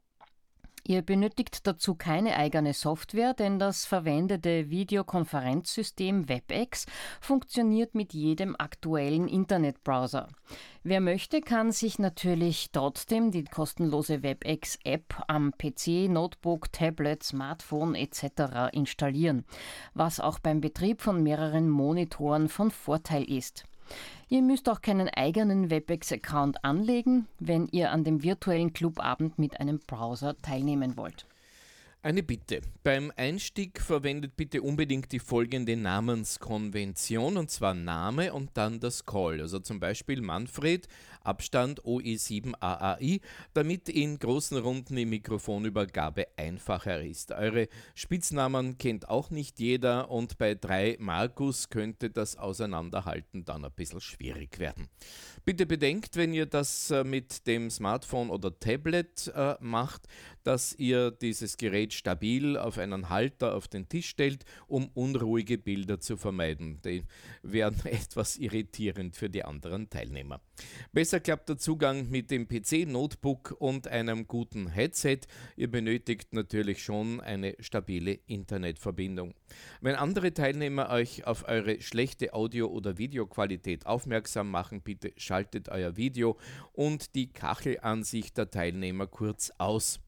Ihr benötigt dazu keine eigene Software, denn das verwendete Videokonferenzsystem WebEx funktioniert mit jedem aktuellen Internetbrowser. Wer möchte, kann sich natürlich trotzdem die kostenlose WebEx-App am P C, Notebook, Tablet, Smartphone et cetera installieren, was auch beim Betrieb von mehreren Monitoren von Vorteil ist. Ihr müsst auch keinen eigenen WebEx-Account anlegen, wenn ihr an dem virtuellen Clubabend mit einem Browser teilnehmen wollt. Eine Bitte. Beim Einstieg verwendet bitte unbedingt die folgende Namenskonvention, und zwar Name und dann das Call. Also zum Beispiel Manfred, Abstand O E sieben A A I, damit in großen Runden die Mikrofonübergabe einfacher ist. Eure Spitznamen kennt auch nicht jeder und bei drei Markus könnte das Auseinanderhalten dann ein bisschen schwierig werden. Bitte bedenkt, wenn ihr das mit dem Smartphone oder Tablet äh, macht, dass ihr dieses Gerät stabil auf einen Halter auf den Tisch stellt, um unruhige Bilder zu vermeiden. Die wären etwas irritierend für die anderen Teilnehmer. Besser klappt der Zugang mit dem P C, Notebook und einem guten Headset. Ihr benötigt natürlich schon eine stabile Internetverbindung. Wenn andere Teilnehmer euch auf eure schlechte Audio- oder Videoqualität aufmerksam machen, bitte schaltet euer Video und die Kachelansicht der Teilnehmer kurz aus.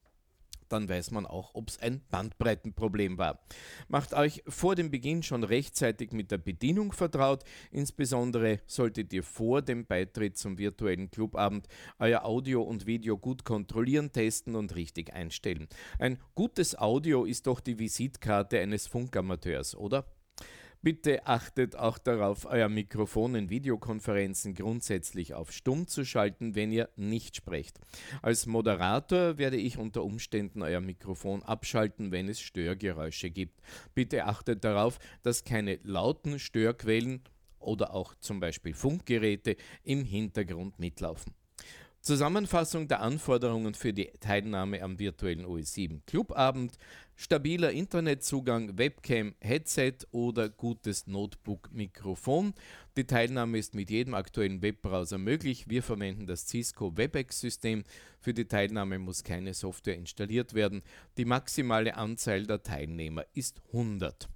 Dann weiß man auch, ob es ein Bandbreitenproblem war. Macht euch vor dem Beginn schon rechtzeitig mit der Bedienung vertraut. Insbesondere solltet ihr vor dem Beitritt zum virtuellen Clubabend euer Audio und Video gut kontrollieren, testen und richtig einstellen. Ein gutes Audio ist doch die Visitkarte eines Funkamateurs, oder? Bitte achtet auch darauf, euer Mikrofon in Videokonferenzen grundsätzlich auf Stumm zu schalten, wenn ihr nicht sprecht. Als Moderator werde ich unter Umständen euer Mikrofon abschalten, wenn es Störgeräusche gibt. Bitte achtet darauf, dass keine lauten Störquellen oder auch zum Beispiel Funkgeräte im Hintergrund mitlaufen. Zusammenfassung der Anforderungen für die Teilnahme am virtuellen O E sieben Clubabend: stabiler Internetzugang, Webcam, Headset oder gutes Notebook-Mikrofon. Die Teilnahme ist mit jedem aktuellen Webbrowser möglich. Wir verwenden das Cisco WebEx-System. Für die Teilnahme muss keine Software installiert werden. Die maximale Anzahl der Teilnehmer ist hundert.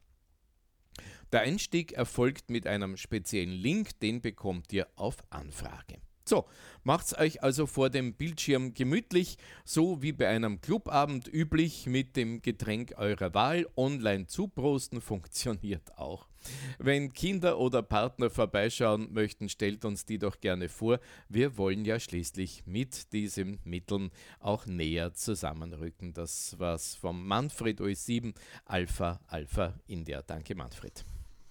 Der Einstieg erfolgt mit einem speziellen Link, den bekommt ihr auf Anfrage. So, macht's euch also vor dem Bildschirm gemütlich, so wie bei einem Clubabend üblich, mit dem Getränk eurer Wahl. Online zuprosten funktioniert auch. Wenn Kinder oder Partner vorbeischauen möchten, stellt uns die doch gerne vor. Wir wollen ja schließlich mit diesen Mitteln auch näher zusammenrücken. Das war's vom Manfred O E sieben Alpha Alpha India. Danke, Manfred.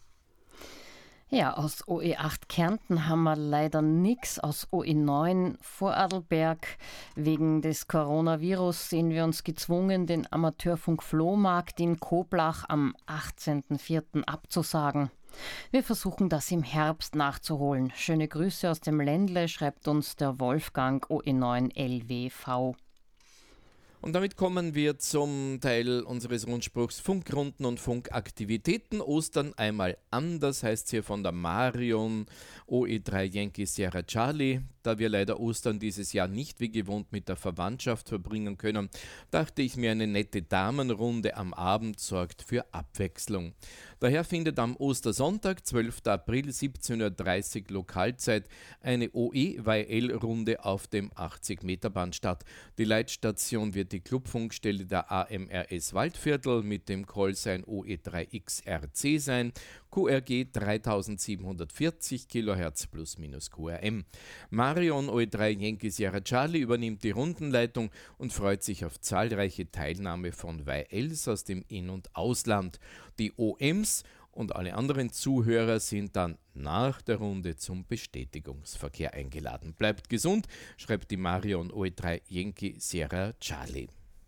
Ja, aus O E acht Kärnten haben wir leider nichts. Aus O E neun Vorarlberg. Wegen des Coronavirus sehen wir uns gezwungen, den Amateurfunk-Flohmarkt in Koblach am achtzehnten vierten abzusagen. Wir versuchen das im Herbst nachzuholen. Schöne Grüße aus dem Ländle, schreibt uns der Wolfgang O E neun L W V. Und damit kommen wir zum Teil unseres Rundspruchs Funkrunden und Funkaktivitäten. Ostern einmal anders heißt es hier von der Marion O E drei Yankee Sierra Charlie. da wir leider Ostern dieses Jahr nicht wie gewohnt mit der Verwandtschaft verbringen können, dachte ich mir, eine nette Damenrunde am Abend sorgt für Abwechslung. Daher findet am Ostersonntag, zwölften April siebzehn Uhr dreißig Lokalzeit, eine O E-W L-Runde auf dem achtzig Meter Band statt. Die Leitstation wird die Clubfunkstelle der A M R S Waldviertel mit dem Callsign O E drei X R C sein, Q R G dreitausendsiebenhundertvierzig Kilohertz plus minus Q R M. Marion O E drei Yankee Sierra Charlie übernimmt die Rundenleitung und freut sich auf zahlreiche Teilnahme von W Ls aus dem In- und Ausland. Die O Ms und alle anderen Zuhörer sind dann nach der Runde zum Bestätigungsverkehr eingeladen. Bleibt gesund, schreibt die Marion O E drei Yankee Sierra Charlie.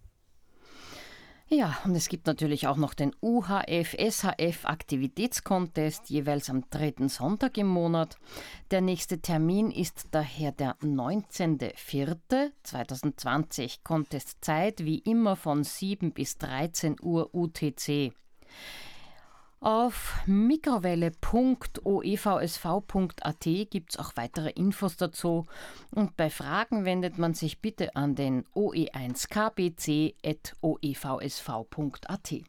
Ja, und es gibt natürlich auch noch den U H F S H F Aktivitätskontest, jeweils am dritten Sonntag im Monat. Der nächste Termin ist daher der neunzehnten vierten zweitausendzwanzig. Contestzeit wie immer von sieben bis dreizehn Uhr U T C. Auf mikrowelle punkt o e v s v punkt a t gibt es auch weitere Infos dazu. Und bei Fragen wendet man sich bitte an den o e eins k b c at o e v s v punkt a t.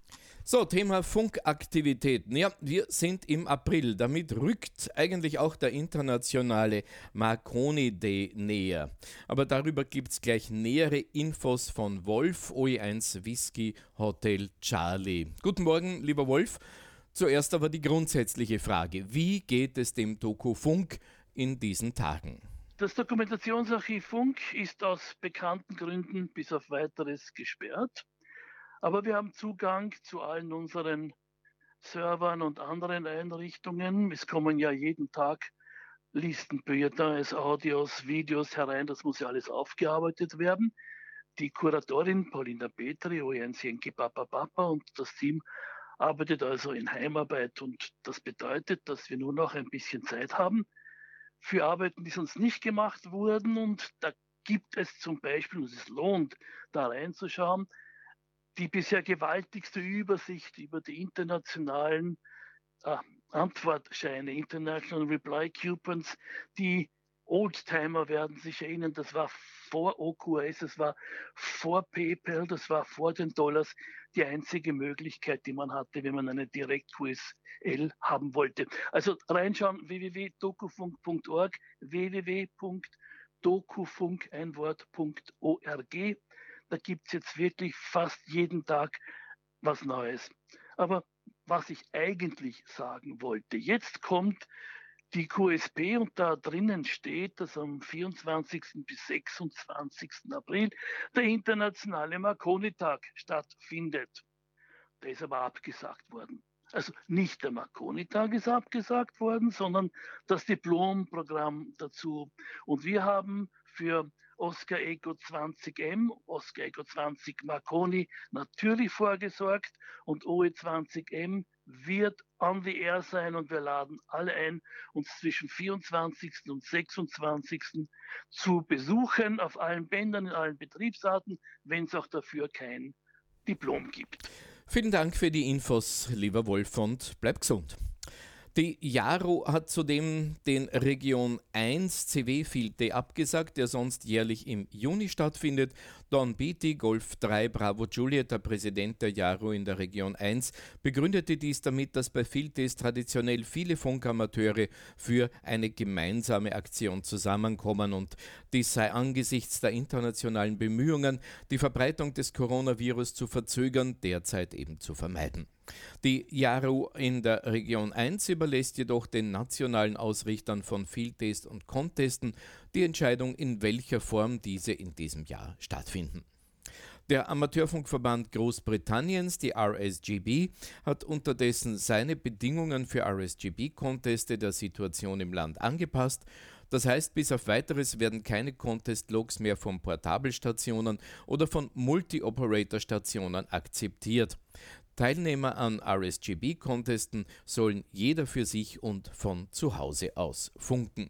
So, Thema Funkaktivitäten. Ja, wir sind im April. Damit rückt eigentlich auch der internationale Marconi Day näher. Aber darüber gibt es gleich nähere Infos von Wolf, O E eins Whisky Hotel Charlie. Guten Morgen, lieber Wolf. Zuerst aber die grundsätzliche Frage. Wie geht es dem Doku Funk in diesen Tagen? Das Dokumentationsarchiv Funk ist aus bekannten Gründen bis auf Weiteres gesperrt. Aber wir haben Zugang zu allen unseren Servern und anderen Einrichtungen. Es kommen ja jeden Tag Listen, Bilder, Audios, Videos herein. Das muss ja alles aufgearbeitet werden. Die Kuratorin Paulina Petri, O E eins Yankee Papa Papa und das Team arbeitet also in Heimarbeit. Und das bedeutet, dass wir nur noch ein bisschen Zeit haben für Arbeiten, die sonst nicht gemacht wurden. Und da gibt es zum Beispiel, und es lohnt, da reinzuschauen, die bisher gewaltigste Übersicht über die internationalen äh, Antwortscheine, International Reply Coupons. Die Oldtimer werden sich erinnern, das war vor O Q S, das war vor PayPal, das war vor den Dollars die einzige Möglichkeit, die man hatte, wenn man eine Direct-Q S L haben wollte. Also reinschauen, w w w punkt dokufunk punkt org, w w w punkt dokufunk ein Wort punkt org. Da gibt es jetzt wirklich fast jeden Tag was Neues. Aber was ich eigentlich sagen wollte, jetzt kommt die Q S P und da drinnen steht, dass am vierundzwanzigsten bis sechsundzwanzigsten April der internationale Marconi-Tag stattfindet. Der ist aber abgesagt worden. Also nicht der Marconi-Tag ist abgesagt worden, sondern das Diplomprogramm dazu. Und wir haben für Oscar Echo zwanzig M, Oscar Echo zwanzig Marconi natürlich vorgesorgt und O E zwanzig M wird on the air sein und wir laden alle ein, uns zwischen vierundzwanzigsten und sechsundzwanzigsten zu besuchen auf allen Bändern, in allen Betriebsarten, wenn es auch dafür kein Diplom gibt. Vielen Dank für die Infos, lieber Wolf, und bleib gesund. Die Jaro hat zudem den Region eins C W Field Day abgesagt, der sonst jährlich im Juni stattfindet. Don Beatty, Golf drei Bravo Juliet, der Präsident der Jaro in der Region eins, begründete dies damit, dass bei Field Days traditionell viele Funkamateure für eine gemeinsame Aktion zusammenkommen und dies sei angesichts der internationalen Bemühungen, die Verbreitung des Coronavirus zu verzögern, derzeit eben zu vermeiden. Die Jaro in der Region eins überlässt jedoch den nationalen Ausrichtern von Field Days und Contesten die Entscheidung, in welcher Form diese in diesem Jahr stattfinden. Der Amateurfunkverband Großbritanniens, die R S G B, hat unterdessen seine Bedingungen für R S G B-Conteste der Situation im Land angepasst. Das heißt, bis auf Weiteres werden keine Contest-Logs mehr von Portabelstationen oder von Multi-Operator-Stationen akzeptiert. Teilnehmer an R S G B-Contesten sollen jeder für sich und von zu Hause aus funken.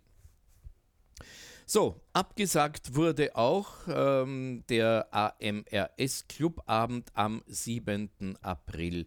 So, abgesagt wurde auch ähm, der A M R S-Clubabend am siebten April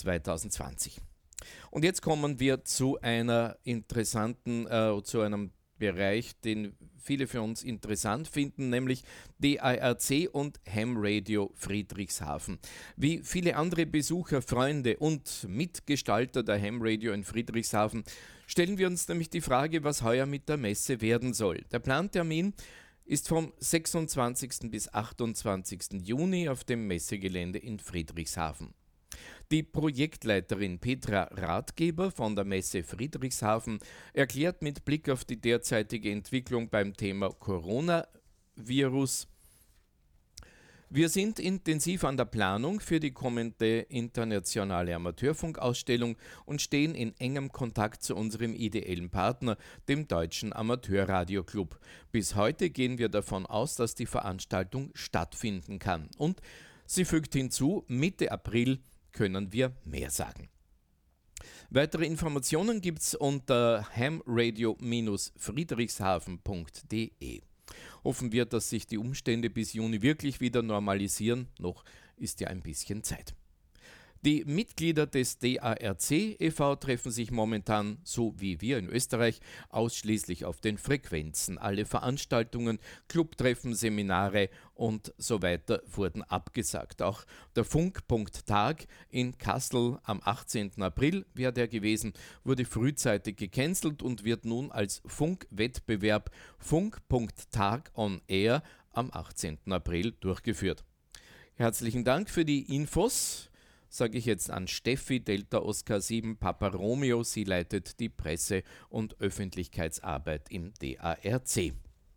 zweitausendzwanzig. Und jetzt kommen wir zu einer interessanten, äh, zu einem Bereich, den viele für uns interessant finden, nämlich D A R C und Ham Radio Friedrichshafen. Wie viele andere Besucher, Freunde und Mitgestalter der Ham Radio in Friedrichshafen stellen wir uns nämlich die Frage, was heuer mit der Messe werden soll. Der Plantermin ist vom sechsundzwanzigsten bis achtundzwanzigsten Juni auf dem Messegelände in Friedrichshafen. Die Projektleiterin Petra Ratgeber von der Messe Friedrichshafen erklärt mit Blick auf die derzeitige Entwicklung beim Thema Coronavirus: Wir sind intensiv an der Planung für die kommende internationale Amateurfunkausstellung und stehen in engem Kontakt zu unserem ideellen Partner, dem Deutschen Amateurradioclub. Bis heute gehen wir davon aus, dass die Veranstaltung stattfinden kann. Und sie fügt hinzu, Mitte April können wir mehr sagen. Weitere Informationen gibt es unter ham radio friedrichshafen punkt de. Hoffen wir, dass sich die Umstände bis Juni wirklich wieder normalisieren. Noch ist ja ein bisschen Zeit. Die Mitglieder des D A R C e V treffen sich momentan, so wie wir in Österreich, ausschließlich auf den Frequenzen. Alle Veranstaltungen, Clubtreffen, Seminare und so weiter wurden abgesagt. Auch der Funk.Tag in Kassel am achtzehnten April, wäre der gewesen, wurde frühzeitig gecancelt und wird nun als Funkwettbewerb Funk.Tag on Air am achtzehnten April durchgeführt. Herzlichen Dank für die Infos, sage ich jetzt an Steffi Delta Oscar sieben Papa Romeo. Sie leitet die Presse- und Öffentlichkeitsarbeit im D A R C.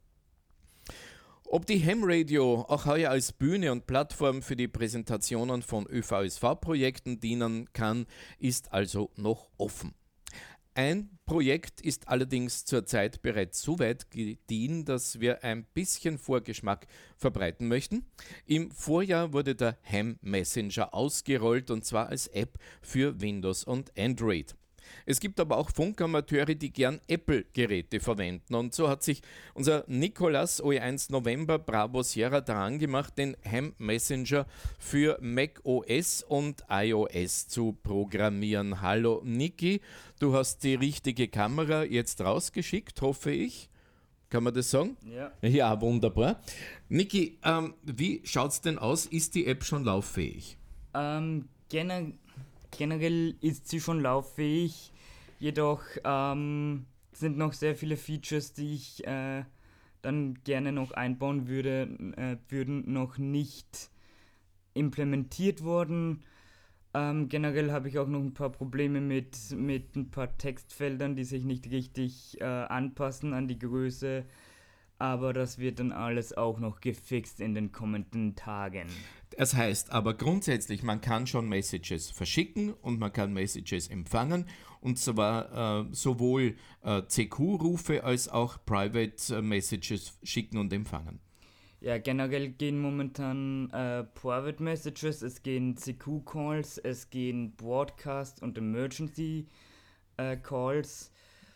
Ob die Ham Radio auch heuer als Bühne und Plattform für die Präsentationen von Ö V S V-Projekten dienen kann, ist also noch offen. Ein Projekt ist allerdings zurzeit bereits so weit gediehen, dass wir ein bisschen Vorgeschmack verbreiten möchten. Im Vorjahr wurde der Ham Messenger ausgerollt, und zwar als App für Windows und Android. Es gibt aber auch Funkamateure, die gern Apple-Geräte verwenden, und so hat sich unser Nikolas O E eins November Bravo Sierra daran gemacht, den Ham Messenger für Mac O S und iOS zu programmieren. Hallo Niki, du hast die richtige Kamera jetzt rausgeschickt, hoffe ich. Kann man das sagen? Ja. Ja, wunderbar. Niki, ähm, wie schaut's denn aus? Ist die App schon lauffähig? Ähm, gener- generell ist sie schon lauffähig, jedoch ähm, sind noch sehr viele Features, die ich äh, dann gerne noch einbauen würde, äh, würden noch nicht implementiert worden. Ähm, generell habe ich auch noch ein paar Probleme mit, mit ein paar Textfeldern, die sich nicht richtig äh, anpassen an die Größe. Aber das wird dann alles auch noch gefixt in den kommenden Tagen. Das heißt aber grundsätzlich, man kann schon Messages verschicken und man kann Messages empfangen, und zwar äh, sowohl äh, C Q-Rufe als auch Private äh, Messages schicken und empfangen. Ja, generell gehen momentan äh, Private Messages, es gehen C Q-Calls, es gehen Broadcast und Emergency äh, Calls.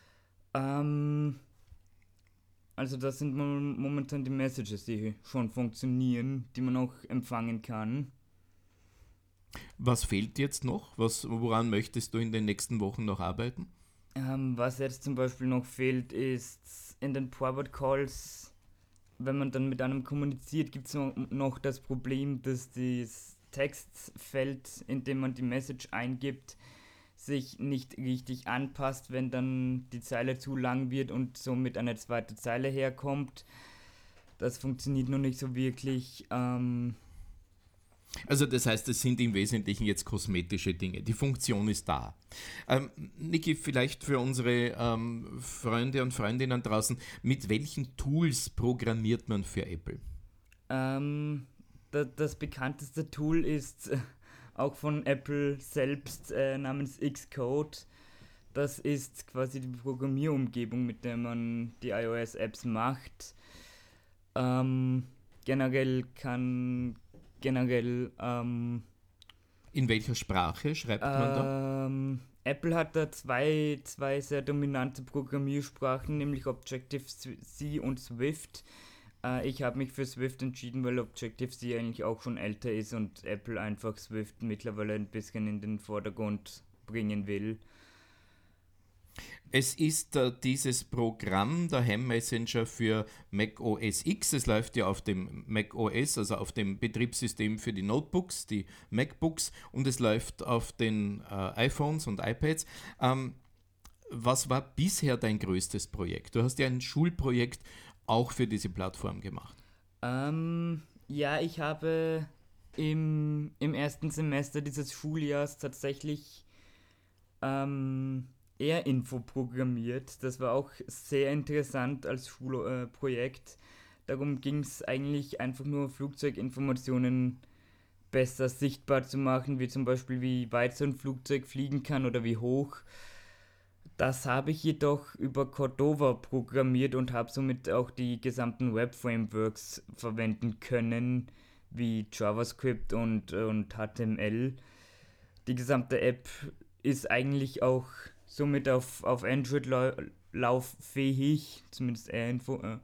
Ähm... Also das sind momentan die Messages, die schon funktionieren, die man auch empfangen kann. Was fehlt jetzt noch? Was, woran möchtest du in den nächsten Wochen noch arbeiten? Ähm, was jetzt zum Beispiel noch fehlt, ist in den Private Calls, wenn man dann mit einem kommuniziert, gibt es noch das Problem, dass das Textfeld, in dem man die Message eingibt, sich nicht richtig anpasst, wenn dann die Zeile zu lang wird und somit eine zweite Zeile herkommt. Das funktioniert noch nicht so wirklich. Ähm also das heißt, es sind im Wesentlichen jetzt kosmetische Dinge. Die Funktion ist da. Ähm, Niki, vielleicht für unsere ähm, Freunde und Freundinnen draußen, mit welchen Tools programmiert man für Apple? Ähm, da, das bekannteste Tool ist auch von Apple selbst äh, namens Xcode. Das ist quasi die Programmierumgebung, mit der man die iOS-Apps macht. Ähm, generell kann generell ähm, in welcher Sprache schreibt man da? Ähm, Apple hat da zwei, zwei sehr dominante Programmiersprachen, nämlich Objective-C und Swift. Ich habe mich für Swift entschieden, weil Objective-C eigentlich auch schon älter ist und Apple einfach Swift mittlerweile ein bisschen in den Vordergrund bringen will. Es ist äh, dieses Programm, der Ham Messenger für Mac O S X. Es läuft ja auf dem Mac O S, also auf dem Betriebssystem für die Notebooks, die MacBooks, und es läuft auf den äh, iPhones und iPads. Ähm, was war bisher dein größtes Projekt? Du hast ja ein Schulprojekt auch für diese Plattform gemacht. Ähm, ja, ich habe im, im ersten Semester dieses Schuljahrs tatsächlich ähm, AirInfo programmiert. Das war auch sehr interessant als Schulprojekt. Darum ging es eigentlich einfach nur, Flugzeuginformationen besser sichtbar zu machen, wie zum Beispiel, wie weit so ein Flugzeug fliegen kann oder wie hoch. Das habe ich jedoch über Cordova programmiert und habe somit auch die gesamten Web-Frameworks verwenden können, wie JavaScript und, und H T M L. Die gesamte App ist eigentlich auch somit auf, auf Android lau- lauffähig, zumindest AirInfo. Äh.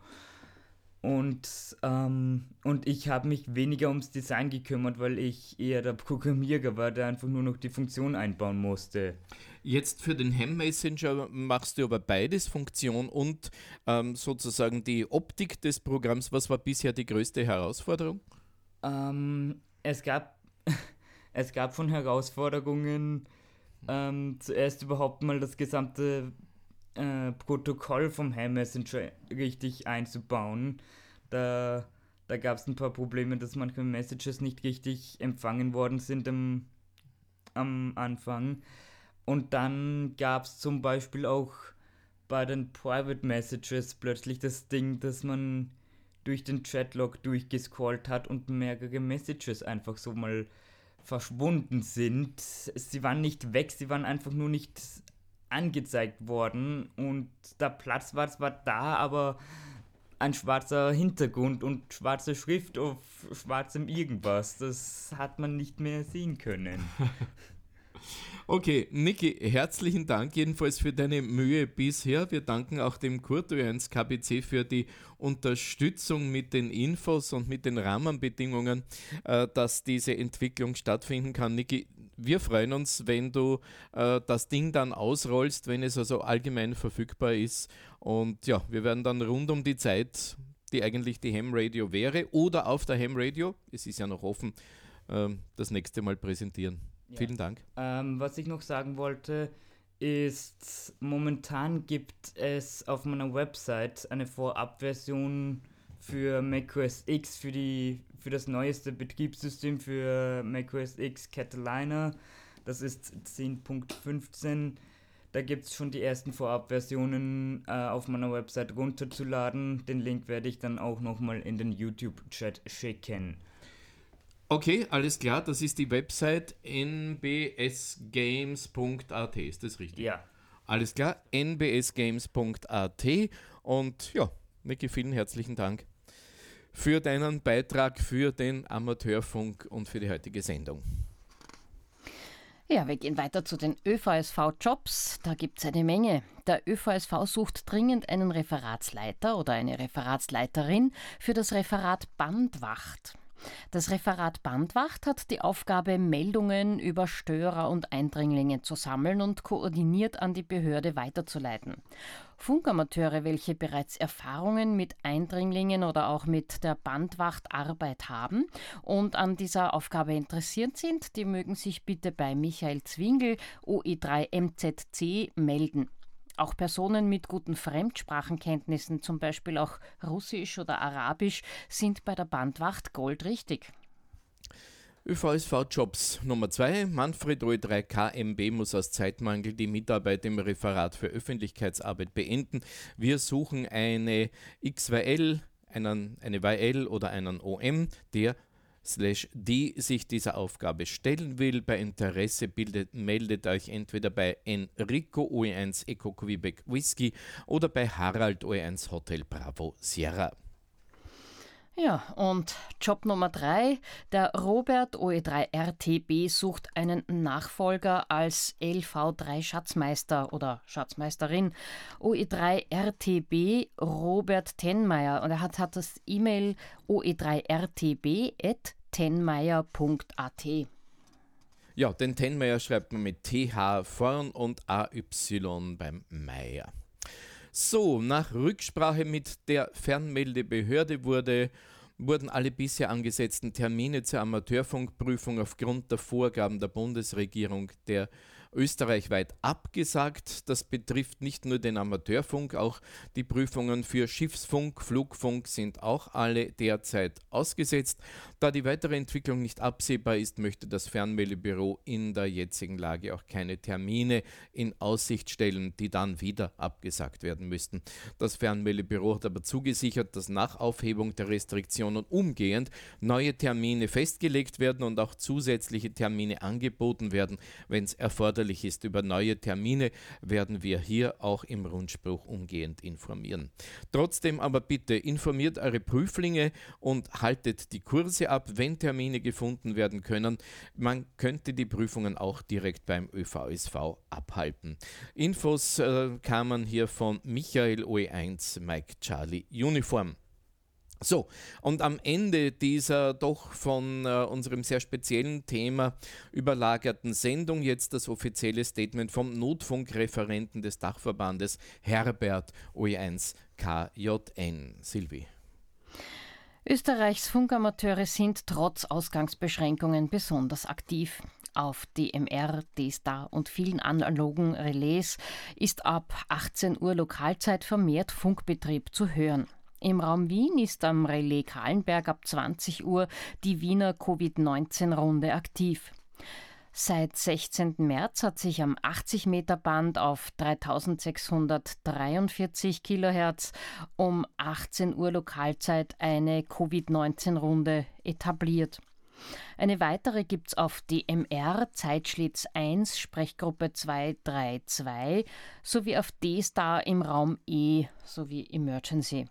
Und, ähm, und ich habe mich weniger ums Design gekümmert, weil ich eher der Programmierer war, der einfach nur noch die Funktion einbauen musste. Jetzt für den Ham Messenger machst du aber beides, Funktion und ähm, sozusagen die Optik des Programms. Was war bisher die größte Herausforderung? Ähm, es gab es gab schon Herausforderungen, ähm, zuerst überhaupt mal das gesamte äh, Protokoll vom Ham Messenger richtig einzubauen. Da, da gab es ein paar Probleme, dass manche Messages nicht richtig empfangen worden sind am, am Anfang. Und dann gab es zum Beispiel auch bei den Private Messages plötzlich das Ding, dass man durch den Chatlog durchgescrollt hat und mehrere Messages einfach so mal verschwunden sind. Sie waren nicht weg, sie waren einfach nur nicht angezeigt worden und der Platz war zwar da, aber ein schwarzer Hintergrund und schwarze Schrift auf schwarzem irgendwas, das hat man nicht mehr sehen können. Okay, Niki, herzlichen Dank jedenfalls für deine Mühe bisher. Wir danken auch dem Kurt Ö eins K B C für die Unterstützung mit den Infos und mit den Rahmenbedingungen, äh, dass diese Entwicklung stattfinden kann. Niki, wir freuen uns, wenn du äh, das Ding dann ausrollst, wenn es also allgemein verfügbar ist. Und ja, wir werden dann rund um die Zeit, die eigentlich die Ham Radio wäre, oder auf der Ham Radio, es ist ja noch offen, äh, das nächste Mal präsentieren. Ja. Vielen Dank. Ähm, was ich noch sagen wollte, ist, momentan gibt es auf meiner Website eine Vorabversion für macOS X, für, die, für das neueste Betriebssystem für macOS X Catalina. Das ist zehn Punkt fünfzehn. Da gibt es schon die ersten Vorabversionen äh, auf meiner Website runterzuladen. Den Link werde ich dann auch nochmal in den YouTube-Chat schicken. Okay, alles klar, das ist die Website n b s games punkt a t, ist das richtig? Ja. Alles klar, n b s games punkt a t und ja, Niki, vielen herzlichen Dank für deinen Beitrag für den Amateurfunk und für die heutige Sendung. Ja, wir gehen weiter zu den Ö V S V-Jobs. Da gibt es eine Menge. Der Ö V S V sucht dringend einen Referatsleiter oder eine Referatsleiterin für das Referat Bandwacht. Das Referat Bandwacht hat die Aufgabe, Meldungen über Störer und Eindringlinge zu sammeln und koordiniert an die Behörde weiterzuleiten. Funkamateure, welche bereits Erfahrungen mit Eindringlingen oder auch mit der Bandwachtarbeit haben und an dieser Aufgabe interessiert sind, die mögen sich bitte bei Michael Zwingel, O E drei M Z C, melden. Auch Personen mit guten Fremdsprachenkenntnissen, zum Beispiel auch Russisch oder Arabisch, sind bei der Bandwacht goldrichtig. Ö V S V-Jobs Nummer zwei. Manfred O E drei K M B muss aus Zeitmangel die Mitarbeit im Referat für Öffentlichkeitsarbeit beenden. Wir suchen eine X Y L, einen, eine Y L oder einen O M, der slash die sich dieser Aufgabe stellen will. Bei Interesse bildet, meldet euch entweder bei Enrico O E eins Echo Quebec Whisky oder bei Harald O E eins Hotel Bravo Sierra. Ja, und Job Nummer drei. Der Robert O E drei R T B sucht einen Nachfolger als L V drei Schatzmeister oder Schatzmeisterin. O E drei R T B Robert Tenmeier und er hat, hat das E-Mail o e drei r t b at tenmeier punkt a t. Ja, den Tenmeier schreibt man mit T H vorn und A Y beim Meier. So, nach Rücksprache mit der Fernmeldebehörde wurde wurden alle bisher angesetzten Termine zur Amateurfunkprüfung aufgrund der Vorgaben der Bundesregierung der österreichweit abgesagt. Das betrifft nicht nur den Amateurfunk, auch die Prüfungen für Schiffsfunk, Flugfunk sind auch alle derzeit ausgesetzt. Da die weitere Entwicklung nicht absehbar ist, möchte das Fernmeldebüro in der jetzigen Lage auch keine Termine in Aussicht stellen, die dann wieder abgesagt werden müssten. Das Fernmeldebüro hat aber zugesichert, dass nach Aufhebung der Restriktionen umgehend neue Termine festgelegt werden und auch zusätzliche Termine angeboten werden, wenn es erforderlich ist. Über neue Termine werden wir hier auch im Rundspruch umgehend informieren. Trotzdem aber bitte informiert eure Prüflinge und haltet die Kurse ab, wenn Termine gefunden werden können. Man könnte die Prüfungen auch direkt beim Ö V S V abhalten. Infos äh, kamen hier von Michael O E eins Mike Charlie Uniform. So, und am Ende dieser doch von äh, unserem sehr speziellen Thema überlagerten Sendung jetzt das offizielle Statement vom Notfunkreferenten des Dachverbandes Herbert O E eins K J N. Silvi. Österreichs Funkamateure sind trotz Ausgangsbeschränkungen besonders aktiv. Auf D M R, D-Star und vielen analogen Relais ist ab achtzehn Uhr Lokalzeit vermehrt Funkbetrieb zu hören. Im Raum Wien ist am Relais Kahlenberg ab zwanzig Uhr die Wiener Covid neunzehn Runde aktiv. Seit sechzehnten März hat sich am achtzig Meter Band auf dreitausendsechshundertdreiundvierzig Kilohertz um achtzehn Uhr Lokalzeit eine Covid neunzehn Runde etabliert. Eine weitere gibt's auf D M R, Zeitschlitz eins, Sprechgruppe zwei drei zwei sowie auf D-Star im Raum E sowie Emergency.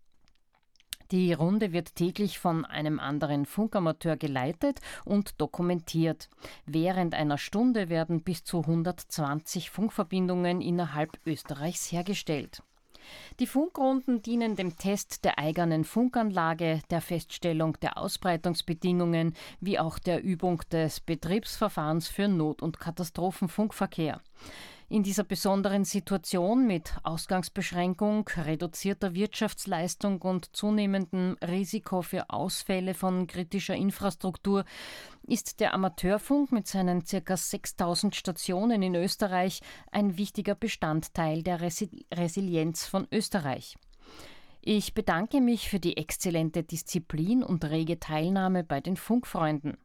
Die Runde wird täglich von einem anderen Funkamateur geleitet und dokumentiert. Während einer Stunde werden bis zu hundertzwanzig Funkverbindungen innerhalb Österreichs hergestellt. Die Funkrunden dienen dem Test der eigenen Funkanlage, der Feststellung der Ausbreitungsbedingungen wie auch der Übung des Betriebsverfahrens für Not- und Katastrophenfunkverkehr. In dieser besonderen Situation mit Ausgangsbeschränkung, reduzierter Wirtschaftsleistung und zunehmendem Risiko für Ausfälle von kritischer Infrastruktur ist der Amateurfunk mit seinen ca. sechstausend Stationen in Österreich ein wichtiger Bestandteil der Resi- Resilienz von Österreich. Ich bedanke mich für die exzellente Disziplin und rege Teilnahme bei den Funkfreunden.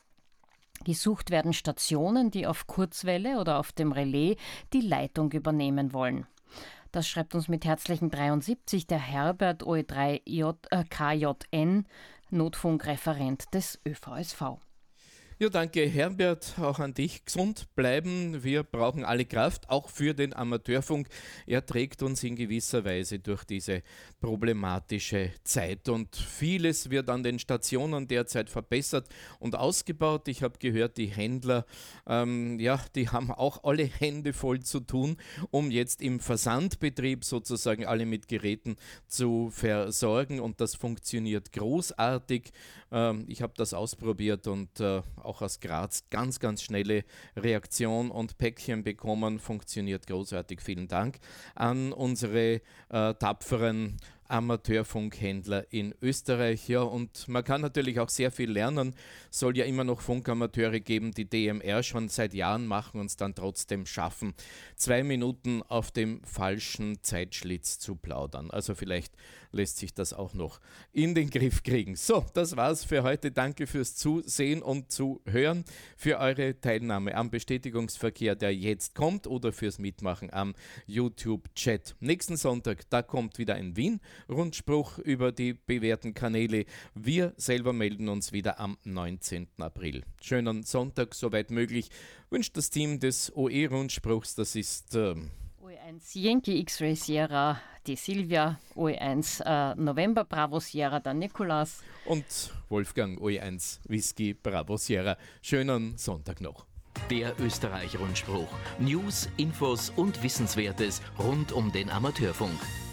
Gesucht werden Stationen, die auf Kurzwelle oder auf dem Relais die Leitung übernehmen wollen. Das schreibt uns mit herzlichen dreiundsiebzig der Herbert O E drei K J N, Notfunkreferent des Ö V S V. Ja, danke Herbert, auch an dich. Gesund bleiben, wir brauchen alle Kraft, auch für den Amateurfunk. Er trägt uns in gewisser Weise durch diese problematische Zeit und vieles wird an den Stationen derzeit verbessert und ausgebaut. Ich habe gehört, die Händler, ähm, ja, die haben auch alle Hände voll zu tun, um jetzt im Versandbetrieb sozusagen alle mit Geräten zu versorgen und das funktioniert großartig. Ähm, ich habe das ausprobiert und äh, auch aus Graz ganz, ganz schnelle Reaktion und Päckchen bekommen. Funktioniert großartig. Vielen Dank an unsere äh, tapferen Amateurfunkhändler in Österreich. Ja, und man kann natürlich auch sehr viel lernen. Soll ja immer noch Funkamateure geben, die D M R schon seit Jahren machen und es dann trotzdem schaffen, zwei Minuten auf dem falschen Zeitschlitz zu plaudern. Also vielleicht lässt sich das auch noch in den Griff kriegen. So, das war's für heute. Danke fürs Zusehen und Zuhören, für eure Teilnahme am Bestätigungsverkehr, der jetzt kommt, oder fürs Mitmachen am YouTube-Chat. Nächsten Sonntag, da kommt wieder ein Wien Rundspruch über die bewährten Kanäle. Wir selber melden uns wieder am neunzehnten April. Schönen Sonntag, soweit möglich, wünscht das Team des O E-Rundspruchs, das ist ähm O E eins Yankee X-Ray Sierra, die Silvia, O E eins äh, November Bravo Sierra, der Nikolas und Wolfgang O E eins Whisky Bravo Sierra. Schönen Sonntag noch. Der Österreich-Rundspruch. News, Infos und Wissenswertes rund um den Amateurfunk.